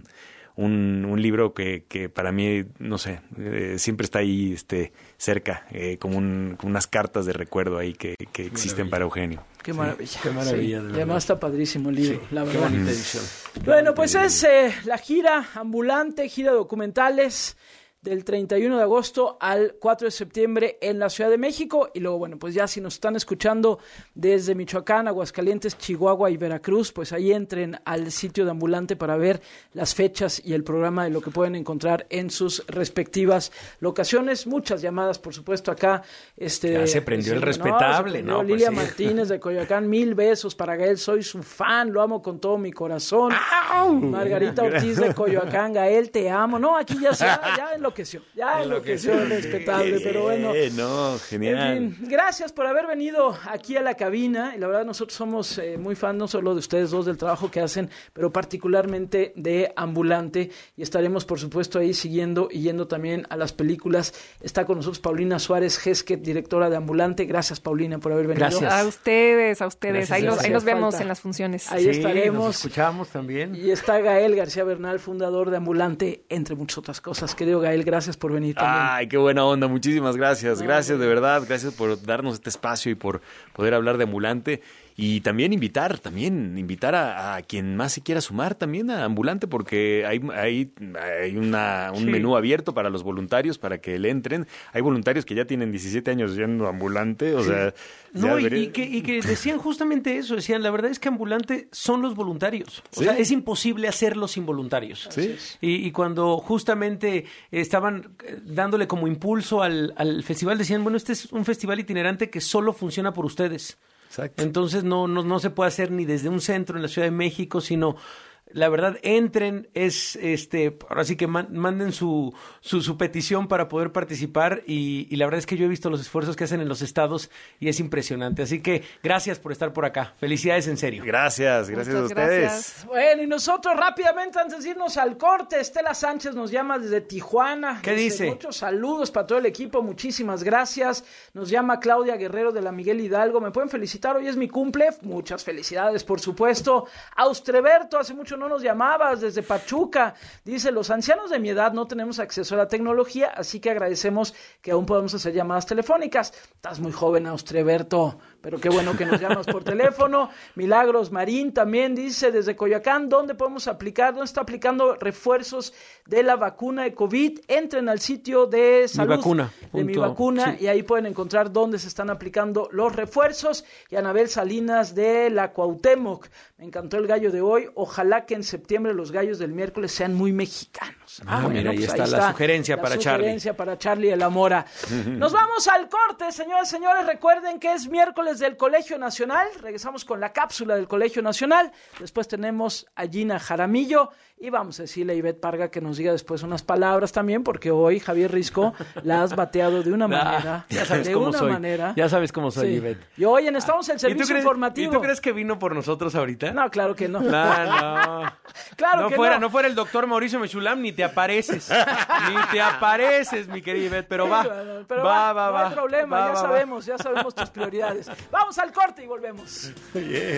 un, un libro que, que para mí, no sé, eh, siempre está ahí este cerca, eh, como, un, como unas cartas de recuerdo ahí que, que existen para Eugenio. Qué maravilla. Sí, qué maravilla. Sí. Y además está padrísimo el libro, sí, la qué verdad. bonita edición. Bueno, pues es eh, la gira ambulante, gira de documentales del treinta y uno de agosto al cuatro de septiembre en la Ciudad de México. Y luego, bueno, pues ya si nos están escuchando desde Michoacán, Aguascalientes, Chihuahua y Veracruz, pues ahí entren al sitio de Ambulante para ver las fechas y el programa de lo que pueden encontrar en sus respectivas locaciones. Muchas llamadas, por supuesto, acá. Este, ya se prendió el no, respetable, se prendió ¿no? Lilia Pues sí. Martínez de Coyoacán, mil besos para Gael, soy su fan, lo amo con todo mi corazón. ¡Au! Margarita Ortiz de Coyoacán, Gael, te amo. No, aquí ya, se, ya enloqueció, ya enloqueció el respetable, pero bueno. Eh, no, genial. En fin, gracias por haber venido aquí a la cabina, y la verdad nosotros somos eh, muy fans no solo de ustedes dos, del trabajo que hacen, pero particularmente de Ambulante, y estaremos por supuesto ahí siguiendo y yendo también a las películas. Está con nosotros Paulina Suárez Gesquet, directora de Ambulante. Gracias, Paulina, por haber venido. Gracias. A ustedes, a ustedes. Gracias, ahí, los, ahí nos gracias. vemos Falta. en las funciones. Ahí Sí, estaremos. nos escuchamos también. Y está Gael García Bernal, fundador de Ambulante, entre muchas otras cosas. Querido Gael, gracias por venir también. Ay, qué buena onda, muchísimas gracias, No, gracias de güey. verdad, gracias por darnos este espacio y por poder hablar de Ambulante. Y también invitar, también invitar a, a quien más se quiera sumar también a Ambulante, porque hay, hay, hay una, un Sí. menú abierto para los voluntarios, para que le entren. Hay voluntarios que ya tienen diecisiete años yendo a Ambulante, o sea... No, ya y, veré- y que, y que decían justamente eso, decían, la verdad es que Ambulante son los voluntarios. O Sí. sea, es imposible hacerlos sin voluntarios. Sí. Y, y cuando justamente estaban eh, dándole como impulso al, al festival, decían, bueno, este es un festival itinerante que solo funciona por ustedes. Exacto. Entonces no, no, no se puede hacer ni desde un centro en la Ciudad de México, sino... La verdad, entren, es este, ahora sí que man, manden su, su, su petición para poder participar y, y la verdad es que yo he visto los esfuerzos que hacen en los estados y es impresionante. Así que gracias por estar por acá. Felicidades en serio. Gracias, gracias Muchas a ustedes. gracias. Bueno, y nosotros rápidamente, antes de irnos al corte, Estela Sánchez nos llama desde Tijuana. ¿Qué dice? Muchos saludos para todo el equipo, muchísimas gracias. Nos llama Claudia Guerrero de la Miguel Hidalgo. ¿Me pueden felicitar? Hoy es mi cumple. Muchas felicidades, por supuesto. Austreberto, hace mucho no nos llamabas, desde Pachuca. Dice, los ancianos de mi edad no tenemos acceso a la tecnología, así que agradecemos que aún podemos hacer llamadas telefónicas. Estás muy joven, Austreberto, pero qué bueno que nos llamas por teléfono. Milagros Marín también dice, desde Coyoacán, ¿dónde podemos aplicar? ¿Dónde está aplicando refuerzos de la vacuna de COVID? Entren al sitio de salud vacuna, de Mi punto, Vacuna, sí. y ahí pueden encontrar dónde se están aplicando los refuerzos. Y Anabel Salinas de la Cuauhtémoc, me encantó el gallo de hoy. Ojalá que en septiembre los gallos del miércoles sean muy mexicanos. Ah, mira, ahí está la sugerencia para Charlie. La sugerencia para Charlie de la Mora. Nos vamos al corte, señoras y señores. Recuerden que es miércoles del Colegio Nacional. Regresamos con la cápsula del Colegio Nacional. Después tenemos a Gina Jaramillo. Y vamos a decirle a Ivette Parga que nos diga después unas palabras también, porque hoy Javier Risco la has bateado de una manera. Ah, ya sabes de cómo una soy. manera. Ya sabes cómo soy, Sí. Ivette. Y hoy en Estamos el ¿Y tú Servicio crees- Informativo. ¿Y tú crees que vino por nosotros ahorita? No, claro que no. No, no. Claro no que fuera, no. no fuera el doctor Mauricio Mechulam, ni te apareces. Ni te apareces, mi querida Ivette, pero va. Pero va, va, va, no va. hay problema, Va, ya va, va. sabemos, ya sabemos tus prioridades. Vamos al corte y volvemos. Bien.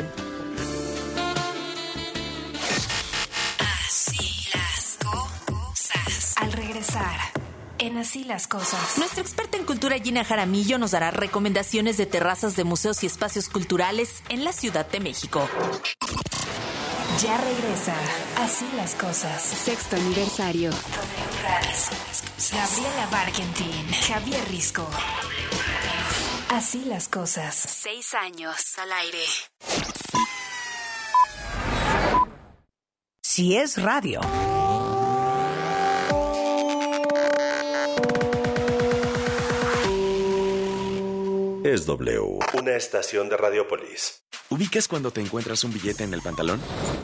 Así las cosas. Al regresar, en Así las cosas. Nuestra experta en cultura Gina Jaramillo nos dará recomendaciones de terrazas de museos y espacios culturales en la Ciudad de México. Ya regresa Así las cosas. Sexto aniversario. Gabriela Barkentin, Javier Risco. Así las cosas. Seis años al aire. Si es radio. Es W. Una estación de Radiopolis. ¿Ubicas cuando te encuentras un billete en el pantalón?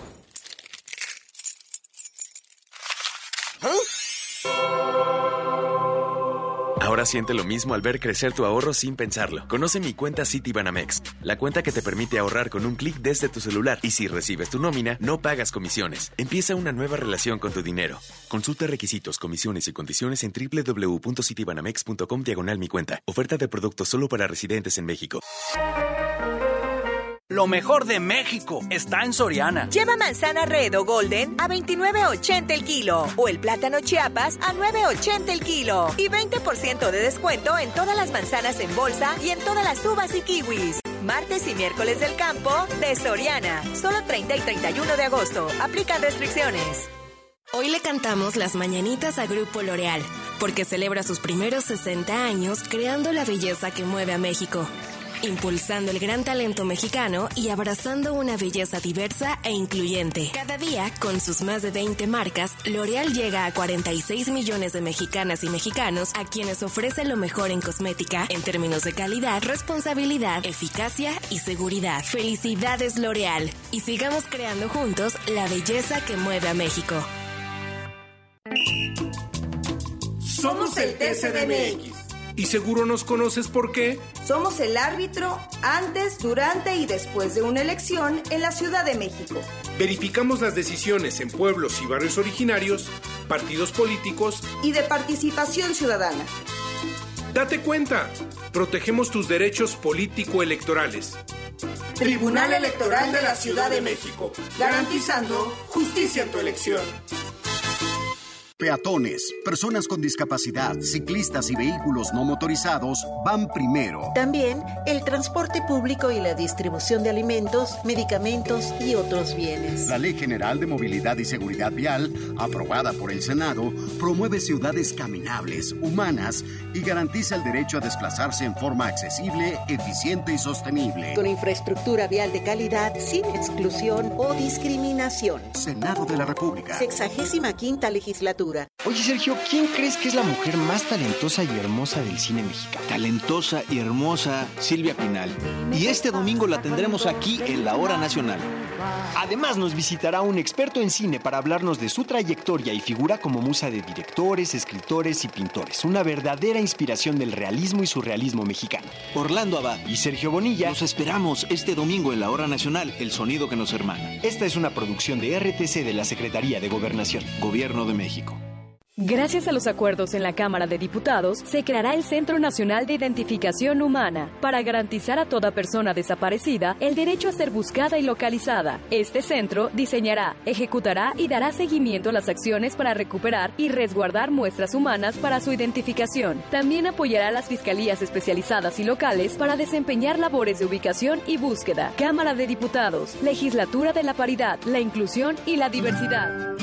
Ahora siente lo mismo al ver crecer tu ahorro sin pensarlo. Conoce mi cuenta Citibanamex, la cuenta que te permite ahorrar con un clic desde tu celular. Y si recibes tu nómina, no pagas comisiones. Empieza una nueva relación con tu dinero. Consulta requisitos, comisiones y condiciones en doble u doble u doble u punto citibanamex punto com diagonal mi cuenta. Oferta de productos solo para residentes en México. Lo mejor de México está en Soriana. Lleva manzana Red o Golden a veintinueve ochenta el kilo o el plátano Chiapas a nueve ochenta el kilo y veinte por ciento de descuento en todas las manzanas en bolsa y en todas las uvas y kiwis. Martes y miércoles del campo de Soriana. Solo treinta y treinta y uno de agosto. Aplican restricciones. Hoy le cantamos las mañanitas a Grupo L'Oréal, porque celebra sus primeros sesenta años creando la belleza que mueve a México, impulsando el gran talento mexicano y abrazando una belleza diversa e incluyente. Cada día, con sus más de veinte marcas, L'Oréal llega a cuarenta y seis millones de mexicanas y mexicanos a quienes ofrece lo mejor en cosmética en términos de calidad, responsabilidad, eficacia y seguridad. Felicidades, L'Oréal, y sigamos creando juntos la belleza que mueve a México. Somos el T C D M X. Y seguro nos conoces por qué. Somos el árbitro antes, durante y después de una elección en la Ciudad de México. Verificamos las decisiones en pueblos y barrios originarios, partidos políticos y de participación ciudadana. Date cuenta, protegemos tus derechos político-electorales. Tribunal Electoral de la Ciudad de México, garantizando justicia en tu elección. Peatones, personas con discapacidad, ciclistas y vehículos no motorizados van primero. También el transporte público y la distribución de alimentos, medicamentos y otros bienes. La Ley General de Movilidad y Seguridad Vial, aprobada por el Senado, promueve ciudades caminables, humanas y garantiza el derecho a desplazarse en forma accesible, eficiente y sostenible. Con infraestructura vial de calidad, sin exclusión o discriminación. Senado de la República. Sexagésima quinta legislatura. Oye, Sergio, ¿quién crees que es la mujer más talentosa y hermosa del cine mexicano? Talentosa y hermosa, Silvia Pinal. Y este domingo la tendremos aquí en la Hora Nacional. Además, nos visitará un experto en cine para hablarnos de su trayectoria y figura como musa de directores, escritores y pintores. Una verdadera inspiración del realismo y surrealismo mexicano. Orlando Abad y Sergio Bonilla. Los esperamos este domingo en la Hora Nacional, el sonido que nos hermana. Esta es una producción de R T C de la Secretaría de Gobernación. Gobierno de México. Gracias a los acuerdos en la Cámara de Diputados, se creará el Centro Nacional de Identificación Humana para garantizar a toda persona desaparecida el derecho a ser buscada y localizada. Este centro diseñará, ejecutará y dará seguimiento a las acciones para recuperar y resguardar muestras humanas para su identificación. También apoyará a las fiscalías especializadas y locales para desempeñar labores de ubicación y búsqueda. Cámara de Diputados, Legislatura de la Paridad, la Inclusión y la Diversidad.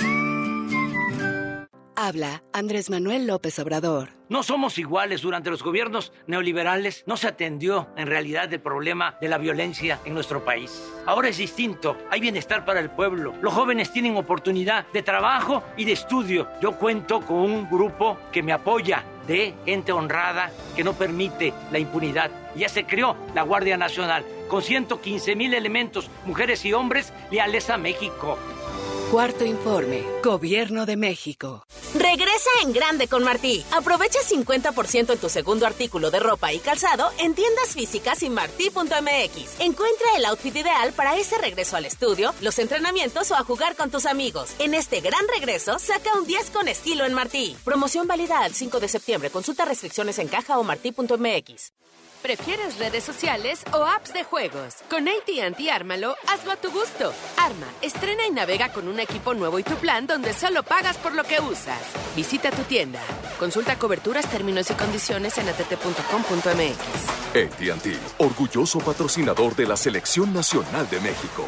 Habla Andrés Manuel López Obrador. No somos iguales. Durante los gobiernos neoliberales no se atendió en realidad el problema de la violencia en nuestro país. Ahora es distinto. Hay bienestar para el pueblo. Los jóvenes tienen oportunidad de trabajo y de estudio. Yo cuento con un grupo que me apoya, de gente honrada que no permite la impunidad. Ya se creó la Guardia Nacional con ciento quince mil elementos, mujeres y hombres leales a México. Cuarto informe, Gobierno de México. Regresa en grande con Martí. Aprovecha cincuenta por ciento en tu segundo artículo de ropa y calzado en tiendas físicas y martí punto m x. Encuentra el outfit ideal para ese regreso al estudio, los entrenamientos o a jugar con tus amigos. En este gran regreso, saca un diez con estilo en Martí. Promoción válida al cinco de septiembre. Consulta restricciones en caja o martí punto m x. ¿Prefieres redes sociales o apps de juegos? Con A T and T Ármalo, hazlo a tu gusto. Arma, estrena y navega con un equipo nuevo y tu plan donde solo pagas por lo que usas. Visita tu tienda. Consulta coberturas, términos y condiciones en a t t punto com punto m x. A T and T, orgulloso patrocinador de la Selección Nacional de México.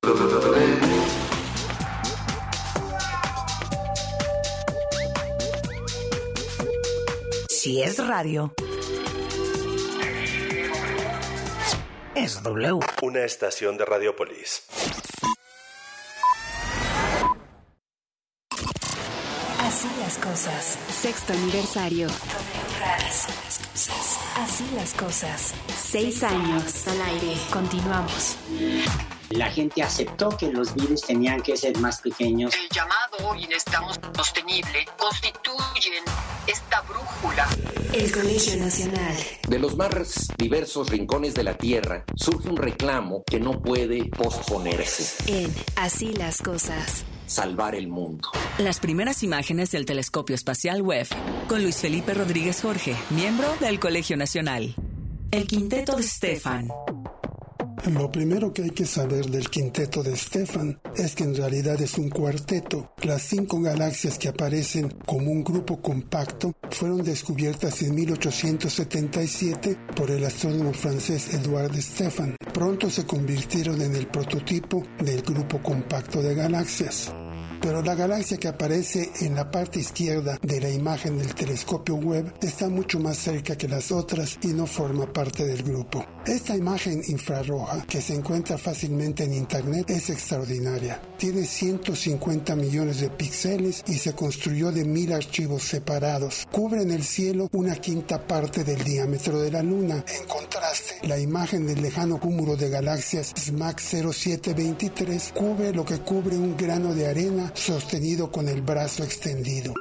Si es radio, es W. Una estación de Radiopolis. cosas. Sexto aniversario. Así las cosas. Así las cosas. Seis años al aire. Continuamos. La gente aceptó que los virus tenían que ser más pequeños. El llamado bienestar sostenible constituyen esta brújula. El Colegio Nacional. De los más diversos rincones de la Tierra surge un reclamo que no puede posponerse. En Así las cosas. Salvar el mundo. Las primeras imágenes del telescopio espacial Webb con Luis Felipe Rodríguez Jorge, miembro del Colegio Nacional. El quinteto de Stefan. Lo primero que hay que saber del quinteto de Stefan es que en realidad es un cuarteto. Las cinco galaxias que aparecen como un grupo compacto fueron descubiertas en mil ochocientos setenta y siete por el astrónomo francés Edouard Stefan. Pronto se convirtieron en el prototipo del grupo compacto de galaxias. Pero la galaxia que aparece en la parte izquierda de la imagen del telescopio Webb está mucho más cerca que las otras y no forma parte del grupo. Esta imagen infrarroja, que se encuentra fácilmente en internet, es extraordinaria. Tiene ciento cincuenta millones de píxeles y se construyó de mil archivos separados. Cubre en el cielo una quinta parte del diámetro de la Luna. En contraste, la imagen del lejano cúmulo de galaxias S M A C cero siete veintitrés cubre lo que cubre un grano de arena sostenido con el brazo extendido.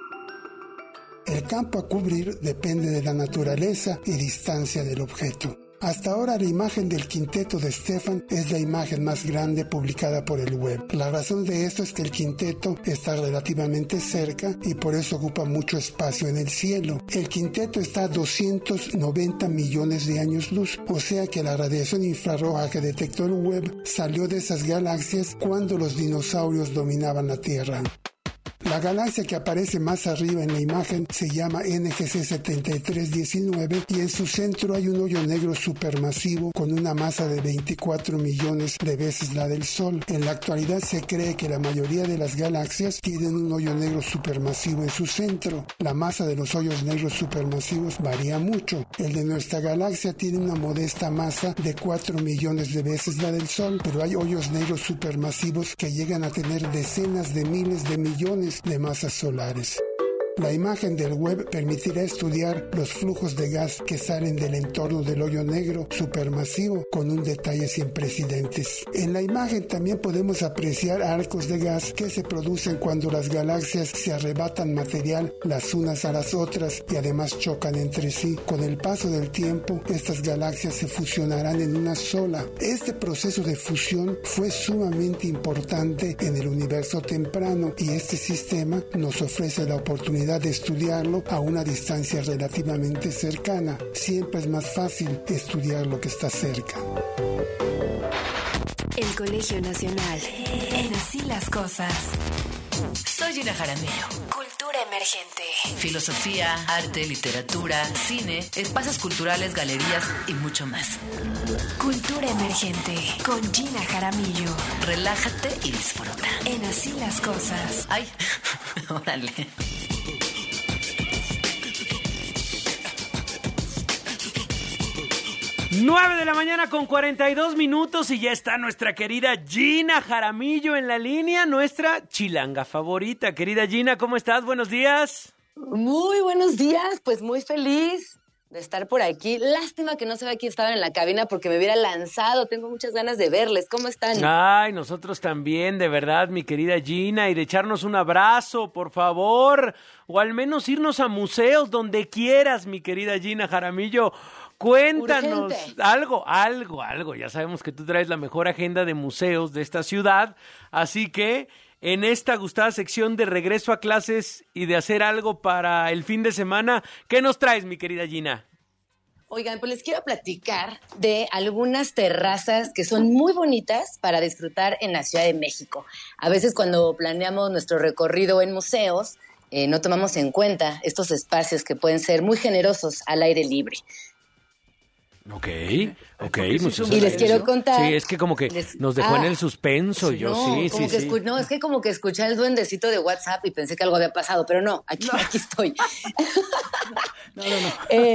El campo a cubrir depende de la naturaleza y distancia del objeto. Hasta ahora la imagen del quinteto de Stefan es la imagen más grande publicada por el web. La razón de esto es que el quinteto está relativamente cerca y por eso ocupa mucho espacio en el cielo. El quinteto está a doscientos noventa millones de años luz, o sea que la radiación infrarroja que detectó el web salió de esas galaxias cuando los dinosaurios dominaban la Tierra. La galaxia que aparece más arriba en la imagen se llama N G C setenta y tres diecinueve y en su centro hay un hoyo negro supermasivo con una masa de veinticuatro millones de veces la del Sol. En la actualidad se cree que la mayoría de las galaxias tienen un hoyo negro supermasivo en su centro. La masa de los hoyos negros supermasivos varía mucho. El de nuestra galaxia tiene una modesta masa de cuatro millones de veces la del Sol, pero hay hoyos negros supermasivos que llegan a tener decenas de miles de millones de masas solares. La imagen del web permitirá estudiar los flujos de gas que salen del entorno del hoyo negro supermasivo con un detalle sin precedentes. En la imagen también podemos apreciar arcos de gas que se producen cuando las galaxias se arrebatan material las unas a las otras y además chocan entre sí. Con el paso del tiempo, estas galaxias se fusionarán en una sola. Este proceso de fusión fue sumamente importante en el universo temprano y este sistema nos ofrece la oportunidad de estudiarlo a una distancia relativamente cercana. Siempre es más fácil estudiar lo que está cerca. El Colegio Nacional. En Así las cosas. Soy Gina Jaramillo. Cultura emergente. Filosofía, arte, literatura, cine, espacios culturales, galerías y mucho más. Cultura emergente con Gina Jaramillo. Relájate y disfruta. En Así las cosas. Ay, órale. nueve de la mañana con cuarenta y dos minutos y ya está nuestra querida Gina Jaramillo en la línea, nuestra chilanga favorita. Querida Gina, ¿cómo estás? Buenos días. Muy buenos días, pues muy feliz de estar por aquí. Lástima que no se ve aquí, estaban en la cabina porque me hubiera lanzado. Tengo muchas ganas de verles. ¿Cómo están? Ay, nosotros también, de verdad, mi querida Gina, y de echarnos un abrazo, por favor, o al menos irnos a museos donde quieras, mi querida Gina Jaramillo. Cuéntanos Urgente. algo, algo, algo. Ya sabemos que tú traes la mejor agenda de museos de esta ciudad, así que en esta gustada sección de regreso a clases y de hacer algo para el fin de semana, ¿qué nos traes, mi querida Gina? Oigan, pues les quiero platicar de algunas terrazas que son muy bonitas para disfrutar en la Ciudad de México. A veces cuando planeamos nuestro recorrido en museos, eh, no tomamos en cuenta estos espacios que pueden ser muy generosos al aire libre. Ok, ok. Y les quiero contar... Sí, es que como que les, nos dejó ah, en el suspenso. Sí, yo no, sí, como sí, que sí. Escu- no, es que como que escuché el duendecito de WhatsApp y pensé que algo había pasado, pero no, aquí, no. aquí estoy. No, no, no. eh,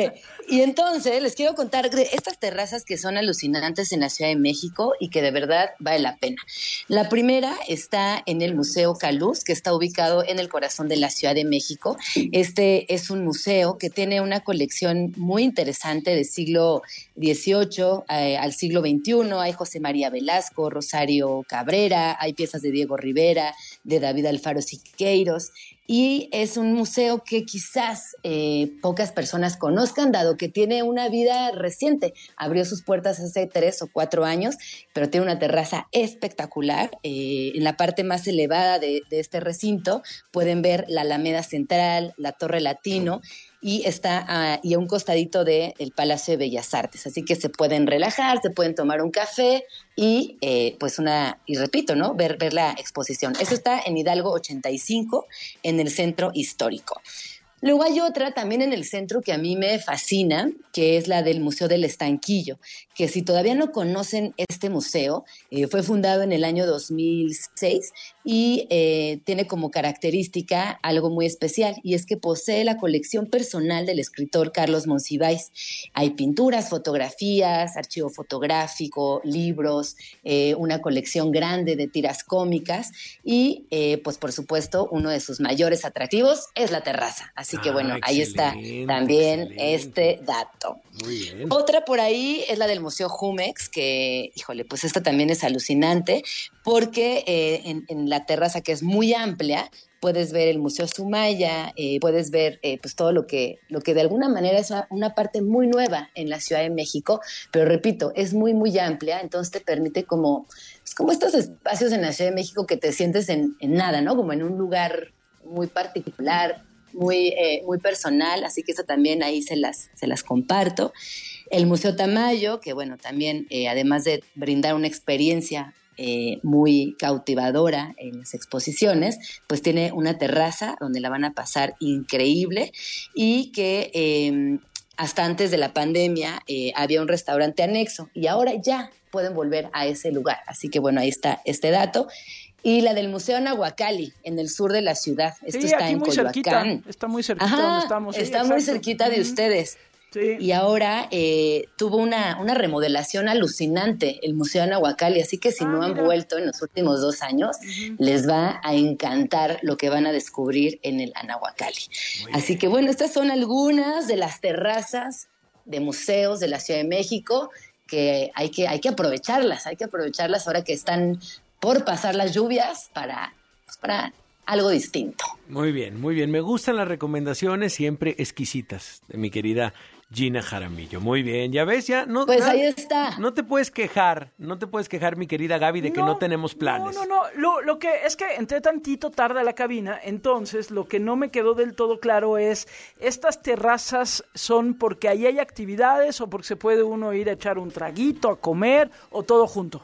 Y entonces les quiero contar de estas terrazas que son alucinantes en la Ciudad de México y que de verdad vale la pena. La primera está en el Museo Caluz, que está ubicado en el corazón de la Ciudad de México. Este es un museo que tiene una colección muy interesante del siglo dieciocho eh, al siglo veintiuno. Hay José María Velasco, Rosario Cabrera, hay piezas de Diego Rivera, de David Alfaro Siqueiros. Y es un museo que quizás eh, pocas personas conozcan, dado que tiene una vida reciente. Abrió sus puertas hace tres o cuatro años, pero tiene una terraza espectacular. Eh, en la parte más elevada de, de este recinto pueden ver la Alameda Central, la Torre Latino, y está uh, y a un costadito del Palacio de Bellas Artes. Así que se pueden relajar, se pueden tomar un café y eh, pues una, y repito, ¿no? Ver, ver la exposición. Esto está en Hidalgo ochenta y cinco, en el centro histórico. Luego hay otra también en el centro que a mí me fascina, que es la del Museo del Estanquillo, que si todavía no conocen este museo, eh, fue fundado en el año dos mil seis y eh, tiene como característica algo muy especial, y es que posee la colección personal del escritor Carlos Monsiváis. Hay pinturas, fotografías, archivo fotográfico, libros, eh, una colección grande de tiras cómicas y, eh, pues por supuesto, uno de sus mayores atractivos es la terraza. Así que bueno, ah, ahí está también excelente. Este dato. Muy bien. Otra por ahí es la del Museo Jumex, que, híjole, pues esta también es alucinante, porque eh, en, en la terraza, que es muy amplia, puedes ver el Museo Sumaya, eh, puedes ver eh, pues todo lo que, lo que de alguna manera es una, una parte muy nueva en la Ciudad de México, pero repito, es muy, muy amplia, entonces te permite como, es como estos espacios en la Ciudad de México que te sientes en, en nada, ¿no? Como en un lugar muy particular, muy, eh, muy personal, así que eso también ahí se las, se las comparto. El Museo Tamayo, que bueno, también eh, además de brindar una experiencia eh, muy cautivadora en las exposiciones, pues tiene una terraza donde la van a pasar increíble y que eh, hasta antes de la pandemia eh, había un restaurante anexo y ahora ya pueden volver a ese lugar, así que bueno, ahí está este dato. Y la del Museo Nahuacali, en el sur de la ciudad. Esto sí, está aquí en muy Coyoacán. Cerquita, está muy cerquita Ajá, donde estamos. Sí, está exacto. muy cerquita de ustedes. Sí. Y ahora eh, tuvo una, una remodelación alucinante el Museo Nahuacali, así que si ah, no han mira. vuelto en los últimos dos años, uh-huh. les va a encantar lo que van a descubrir en el Nahuacali. Así que bueno, estas son algunas de las terrazas de museos de la Ciudad de México que hay que, hay que aprovecharlas, hay que aprovecharlas ahora que están por pasar las lluvias para, pues para algo distinto. Muy bien, muy bien. Me gustan las recomendaciones siempre exquisitas de mi querida Gina Jaramillo. Muy bien, ya ves, ya no. Pues na, ahí está. No te puedes quejar, no te puedes quejar, mi querida Gaby, de que no, no tenemos planes. No, no, no. Lo, lo que es que entré tantito tarde a la cabina, entonces lo que no me quedó del todo claro es, ¿estas terrazas son porque ahí hay actividades o porque se puede uno ir a echar un traguito, a comer o todo junto?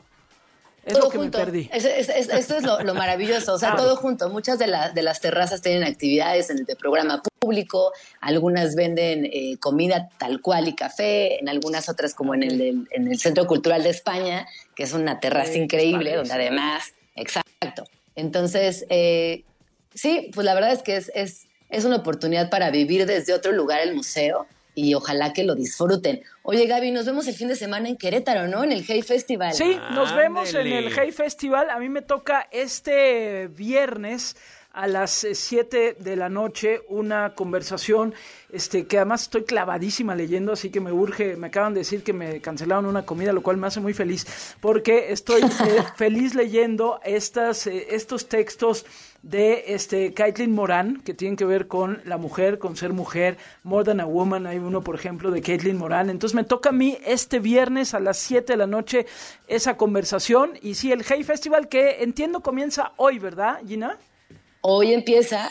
Es todo lo que junto. me perdí. Es, es, es, esto es lo, lo maravilloso, o sea, ah. todo junto. Muchas de, la, de las terrazas tienen actividades en el de programa público, algunas venden eh, comida tal cual y café, en algunas otras como en el, el, en el Centro Cultural de España, que es una terraza sí, increíble, donde además, exacto. Entonces, eh, sí, pues la verdad es que es, es, es una oportunidad para vivir desde otro lugar el museo, y ojalá que lo disfruten. Oye, Gaby, nos vemos el fin de semana en Querétaro, ¿no? En el Hey Festival. Sí, nos vemos en el Hey Festival. A mí me toca este viernes a las siete de la noche una conversación este que además estoy clavadísima leyendo, así que me urge, me acaban de decir que me cancelaron una comida, lo cual me hace muy feliz, porque estoy eh, feliz leyendo estas, eh, estos textos de este Caitlin Moran, que tienen que ver con la mujer, con ser mujer, More Than a Woman. Hay uno, por ejemplo, de Caitlin Moran. Entonces me toca a mí este viernes a las siete de la noche esa conversación. Y sí, el Hey Festival, que entiendo comienza hoy, ¿verdad, Gina? Hoy empieza.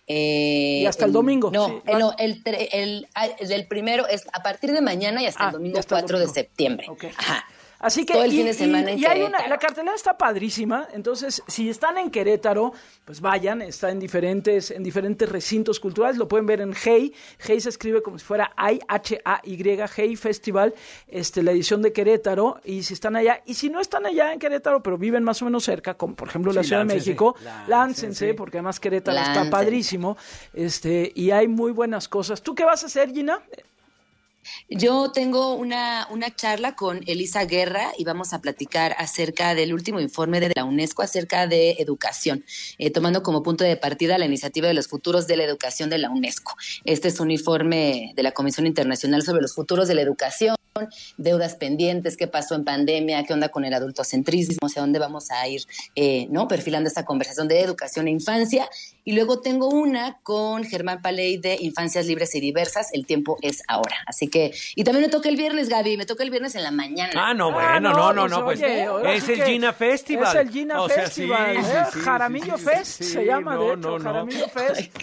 Eh, y hasta el, el domingo. No, sí, eh, no el, el, el, el primero es a partir de mañana y hasta ah, el domingo hasta cuatro el domingo. De septiembre. Okay. Ajá. Así que todo el y, fin de semana y, en y hay una, la cartelera está padrísima, entonces si están en Querétaro, pues vayan, está en diferentes en diferentes recintos culturales, lo pueden ver en Hey, Hey se escribe como si fuera I H A Y, Hey Festival, este la edición de Querétaro, y si están allá, y si no están allá en Querétaro, pero viven más o menos cerca, como por ejemplo la sí, Ciudad láncense, de México, láncense, láncense, porque además Querétaro láncense. Está padrísimo, este y hay muy buenas cosas. ¿Tú qué vas a hacer, Gina? Yo tengo una, una charla con Elisa Guerra y vamos a platicar acerca del último informe de la UNESCO acerca de educación, eh, tomando como punto de partida la iniciativa de los futuros de la educación de la UNESCO. Este es un informe de la Comisión Internacional sobre los futuros de la educación, deudas pendientes, qué pasó en pandemia, qué onda con el adultocentrismo, hacia dónde vamos a ir, eh, ¿no? perfilando esta conversación de educación e infancia. Y luego tengo una con Germán Paley de Infancias Libres y Diversas, El tiempo es ahora. Así que, y también me toca el viernes, Gaby, me toca el viernes en la mañana. Ah, no, bueno, Ah, no, no, no, pues, no, pues oye, ahora es sí el que Gina Festival. Es el Gina O sea, Festival, sí, ¿eh? sí, sí, Jaramillo sí, Fest sí, se llama, no, de hecho, no, no. Jaramillo Fest.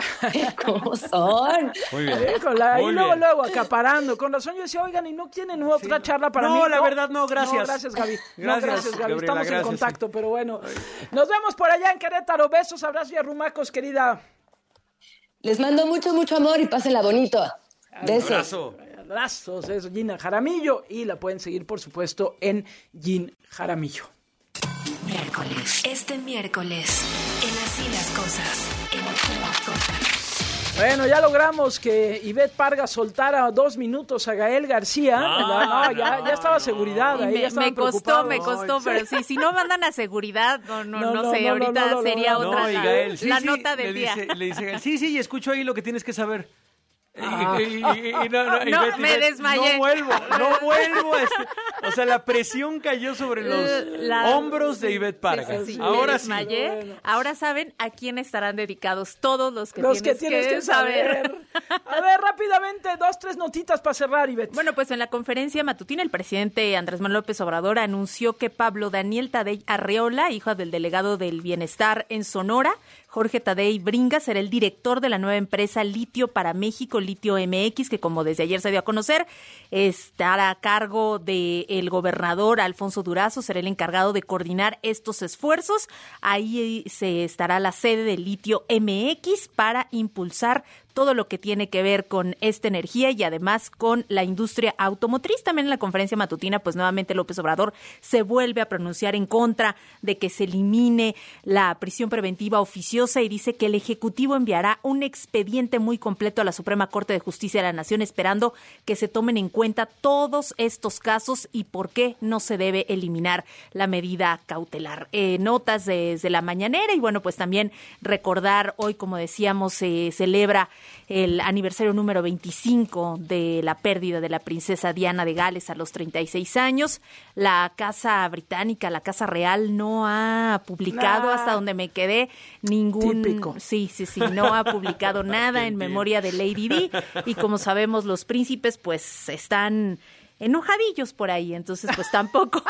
¿Cómo son? Muy bien. Híjole, ahí Muy luego, bien. luego, acaparando. Con razón yo decía, oigan, ¿y no tienen otra charla para No, mí? la verdad, no, gracias. No, gracias, Gaby. Gracias, no, gracias, Gaby. Gabriela, Estamos en gracias, contacto, pero bueno. Nos vemos por allá en Querétaro. Besos, abrazos y arrumacos, querida. Les mando mucho, mucho amor y pásenla bonito. Besos. Abrazo. Abrazos, es Gina Jaramillo y la pueden seguir, por supuesto, en Gin Jaramillo. Miércoles. Este miércoles, en Así las Cosas. En Así las Cosas. Bueno, ya logramos que Ivette Parga soltara dos minutos a Gael García. No, no, ya, no, ya estaba seguridad. Y ahí me, ya estaban me costó, preocupados. me costó, Sí. pero sí, si no mandan a seguridad, no, no, No, no, no, sé, no, no, ahorita no, no, sería no, otra No, y la, Gael, sí, la sí, nota del le día. Dice, le dice, sí, sí, escucho ahí lo que tienes que saber. Ah. Y, y- y- y no, no, y No, Ivette, me Ivette, desmayé. No vuelvo, no vuelvo. a este- o sea, la presión cayó sobre los La- hombros de Ivette Parga. Sí, sí, Ahora me sí. desmayé. Bueno. Ahora saben a quién estarán dedicados todos los que Los que tienes, tienes que saber. A ver, rápidamente, dos, tres notitas para cerrar, Ivette. Bueno, pues en la conferencia matutina el presidente Andrés Manuel López Obrador anunció que Pablo Daniel Tadei Arreola, hijo del delegado del Bienestar en Sonora, Jorge Tadei Bringa, será el director de la nueva empresa Litio para México, Litio M X, que como desde ayer se dio a conocer, estará a cargo del gobernador Alfonso Durazo, será el encargado de coordinar estos esfuerzos. Ahí se estará la sede de Litio M X para impulsar todo lo que tiene que ver con esta energía y además con la industria automotriz. También en la conferencia matutina, pues nuevamente López Obrador se vuelve a pronunciar en contra de que se elimine la prisión preventiva oficiosa y dice que el Ejecutivo enviará un expediente muy completo a la Suprema Corte de Justicia de la Nación esperando que se tomen en cuenta todos estos casos y por qué no se debe eliminar la medida cautelar. Eh, notas desde la mañanera y bueno, pues también recordar hoy, como decíamos, se celebra el aniversario número veinticinco de la pérdida de la princesa Diana de Gales a los treinta y seis años. La Casa Británica, la Casa Real, no ha publicado, Ah, hasta donde me quedé, ningún... típico. Sí, sí, sí, no ha publicado nada en memoria de Lady Di. Y como sabemos, los príncipes pues están enojadillos por ahí, entonces pues tampoco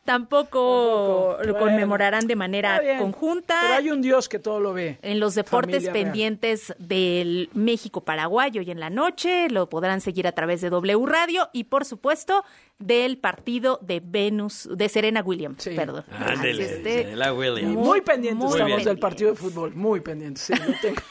tampoco lo Bueno, conmemorarán de manera está bien, conjunta. Pero hay un Dios que todo lo ve. En los deportes Familia real. pendientes del México-Paraguay hoy en la noche, lo podrán seguir a través de W Radio y por supuesto del partido de Venus, de Serena Williams, perdón. Ándele, Así es de- Serena Williams. Muy, muy pendientes muy estamos bien. del partido de fútbol. Muy pendientes. Sí, lo tengo.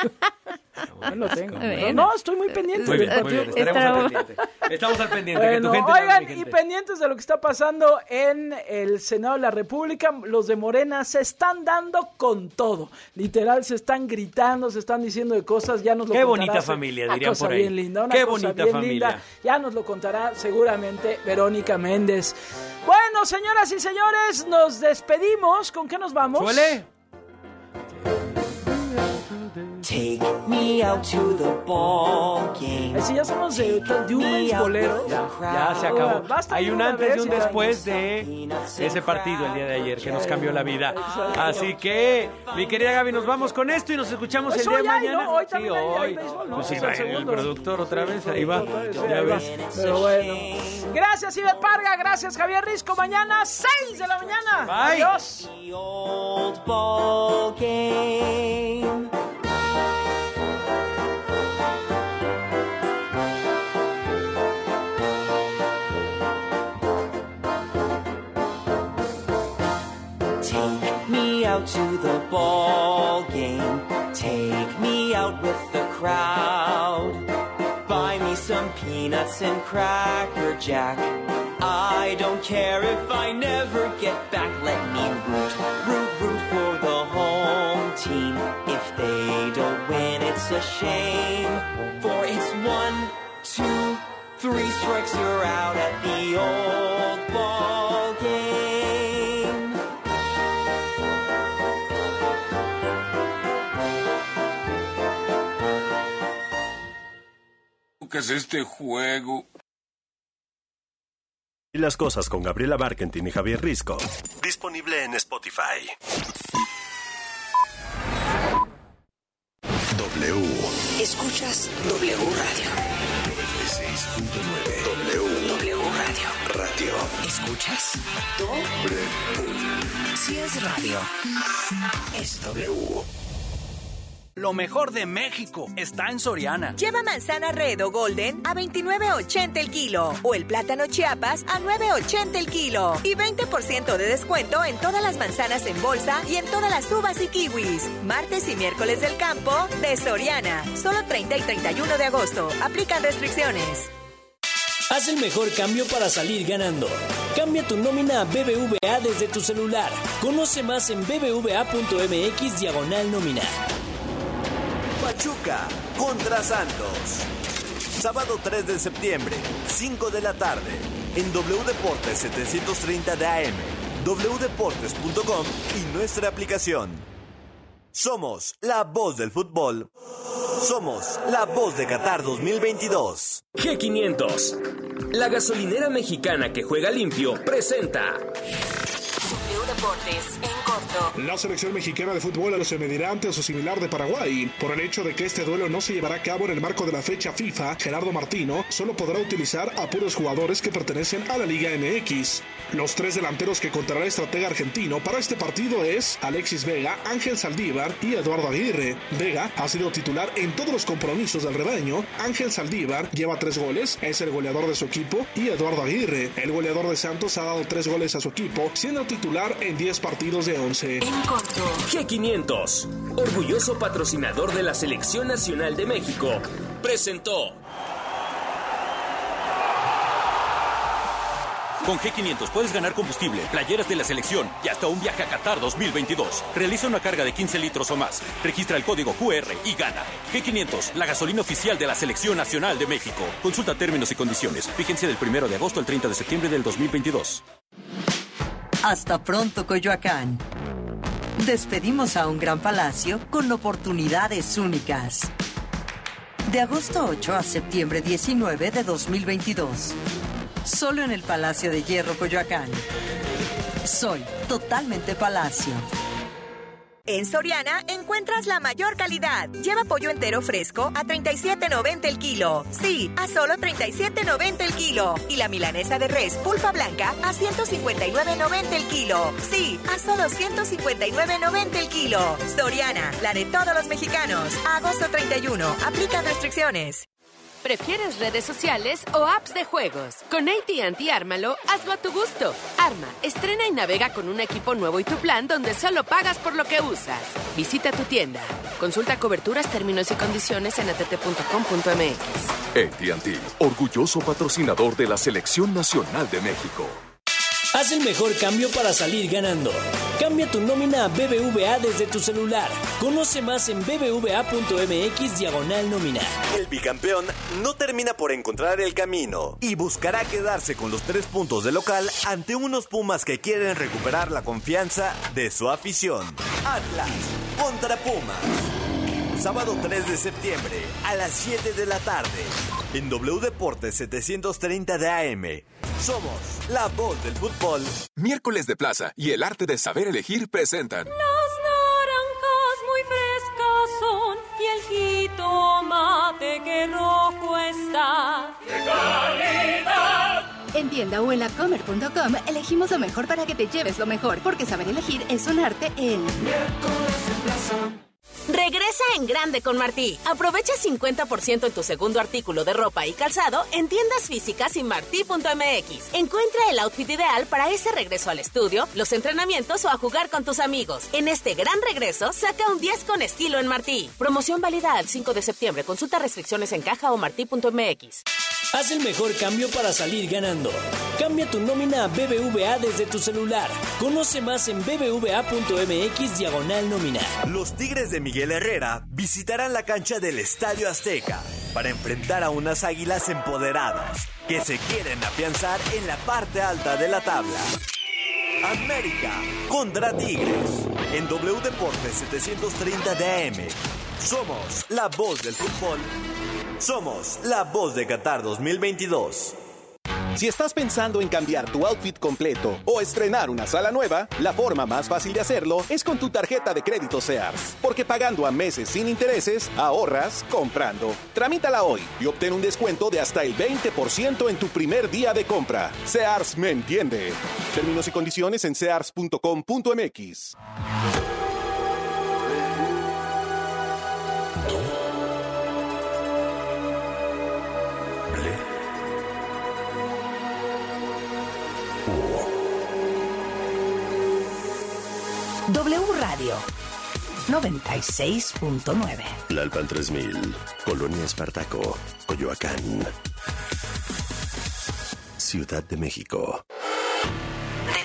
No lo tengo. Bueno. No, estoy muy pendiente Muy del bien, muy partido. bien, estaremos al pendiente. Estamos al pendiente. que Bueno, tu gente le hable, oigan, mi y gente. pendientes de lo que está pasando en el Senado de la República, los de Morena se están dando con todo. Literal, se están gritando, se están diciendo de cosas, ya nos lo Qué contará. bonita familia, Una dirían cosa por ahí. bien linda, una Qué cosa bonita bien familia. linda. Ya nos lo contará seguramente Verónica Méndez. Bueno, señoras y señores, nos despedimos. ¿Con qué nos vamos? Suele. Take me out to the ball game. Así ya somos de, de un bolero. Ya se acabó. Basta Hay de un una antes y vez un ya. después de ese partido el día de ayer que nos cambió la vida. Así que, mi querida Gaby, nos vamos con esto y nos escuchamos Pues el día hoy de hay, mañana. ¿no? Hoy Sí, también hay- hay hoy. béisbol, ¿no? Pues sí, Es va el el segundo. productor otra vez. Ahí va. Sí, Ya ahí va. ves. Pero bueno. Gracias, Ivette Parga. Gracias, Javier Risco. Mañana, seis de la mañana. Bye. Adiós. The old ball game. Take me out to the ball game. Take me out with the crowd. Buy me some peanuts and Cracker Jack. I don't care if I never get back. Let me root, root, root for the home team. If they don't win, it's a shame. For it's one, two, Three strikes, you're out at the old ball game. ¿Qué es este juego? Y las cosas con Gabriela Barkentin y Javier Risco. Disponible en Spotify. W. Escuchas W Radio. seis punto nueve. W. W Radio. Radio. ¿Escuchas? W. Si es radio, es W. Lo mejor de México está en Soriana. Lleva manzana Red o Golden a veintinueve ochenta el kilo o el plátano Chiapas a nueve ochenta el kilo y veinte por ciento de descuento en todas las manzanas en bolsa y en todas las uvas y kiwis. Martes y miércoles del campo de Soriana. Solo treinta y treinta y uno de agosto. Aplican restricciones. Haz el mejor cambio para salir ganando. Cambia tu nómina a B B V A desde tu celular. Conoce más en b b v a punto m x diagonal nómina. Pachuca contra Santos. Sábado tres de septiembre, cinco de la tarde. En W Deportes setecientos treinta de A M, w deportes punto com y nuestra aplicación. Somos la voz del fútbol. Somos la voz de Qatar dos mil veintidós. G quinientos. La gasolinera mexicana que juega limpio presenta Deportes en corto. La selección mexicana de fútbol se medirá ante su similar de Paraguay. Por el hecho de que este duelo no se llevará a cabo en el marco de la fecha FIFA, Gerardo Martino solo podrá utilizar a puros jugadores que pertenecen a la Liga M X. Los tres delanteros que contará el estratega argentino para este partido es Alexis Vega, Ángel Saldívar y Eduardo Aguirre. Vega ha sido titular en todos los compromisos del rebaño. Ángel Saldívar lleva tres goles, es el goleador de su equipo, y Eduardo Aguirre, el goleador de Santos, ha dado tres goles a su equipo, siendo titular en diez partidos de once. En corto. G quinientos, orgulloso patrocinador de la Selección Nacional de México, presentó. Con G quinientos puedes ganar combustible, playeras de la selección y hasta un viaje a Qatar dos mil veintidós. Realiza una carga de quince litros o más. Registra el código Q R y gana. G quinientos, la gasolina oficial de la Selección Nacional de México. Consulta términos y condiciones. Vigencia del primero de agosto al treinta de septiembre del dos mil veintidós. Hasta pronto, Coyoacán. Despedimos a un gran palacio con oportunidades únicas. De agosto ocho a septiembre diecinueve de dos mil veintidós. Solo en el Palacio de Hierro, Coyoacán. Soy totalmente Palacio. En Soriana encuentras la mayor calidad. Lleva pollo entero fresco a treinta y siete noventa el kilo. Sí, a solo treinta y siete noventa el kilo. Y la milanesa de res pulpa blanca a ciento cincuenta y nueve noventa el kilo. Sí, a solo ciento cincuenta y nueve noventa el kilo. Soriana, la de todos los mexicanos. A agosto treinta y uno. Aplican restricciones. ¿Prefieres redes sociales o apps de juegos? Con A T and T Ármalo, hazlo a tu gusto. Arma, estrena y navega con un equipo nuevo y tu plan donde solo pagas por lo que usas. Visita tu tienda. Consulta coberturas, términos y condiciones en a t t punto com punto m x. A T and T, orgulloso patrocinador de la Selección Nacional de México. Haz el mejor cambio para salir ganando. Cambia tu nómina a B B V A desde tu celular. Conoce más en b b v a punto m x diagonal nómina. El bicampeón no termina por encontrar el camino y buscará quedarse con los tres puntos de local ante unos Pumas que quieren recuperar la confianza de su afición. Atlas contra Pumas. Sábado tres de septiembre a las siete de la tarde en W Deportes setecientos treinta de A M. Somos la voz del fútbol. Miércoles de Plaza y el arte de saber elegir presentan. Las naranjas muy frescas son y el jitomate que rojo está. ¡Qué calidad! En tienda o en la comer punto com elegimos lo mejor para que te lleves lo mejor, porque saber elegir es un arte en Miércoles de Plaza. Regresa en grande con Martí. Aprovecha cincuenta por ciento en tu segundo artículo de ropa y calzado en tiendas físicas y martí punto m x. Encuentra el outfit ideal para ese regreso al estudio, los entrenamientos o a jugar con tus amigos. En este gran regreso, saca un diez con estilo en Martí. Promoción válida al cinco de septiembre. Consulta restricciones en caja o martí punto m x. Haz el mejor cambio para salir ganando. Cambia tu nómina a B B V A desde tu celular. Conoce más en b b v a punto m x diagonal nómina. Los Tigres de Miguel Herrera visitarán la cancha del Estadio Azteca para enfrentar a unas Águilas empoderadas que se quieren afianzar en la parte alta de la tabla. América contra Tigres en W Deportes setecientos treinta de A M. Somos la voz del fútbol. Somos la voz de Qatar dos mil veintidós. Si estás pensando en cambiar tu outfit completo o estrenar una sala nueva, la forma más fácil de hacerlo es con tu tarjeta de crédito Sears. Porque pagando a meses sin intereses, ahorras comprando. Tramítala hoy y obtén un descuento de hasta el veinte por ciento en tu primer día de compra. Sears me entiende. Términos y condiciones en sears punto com punto m x. W Radio noventa y seis punto nueve. Tlalpan tres mil, Colonia Espartaco, Coyoacán, Ciudad de México.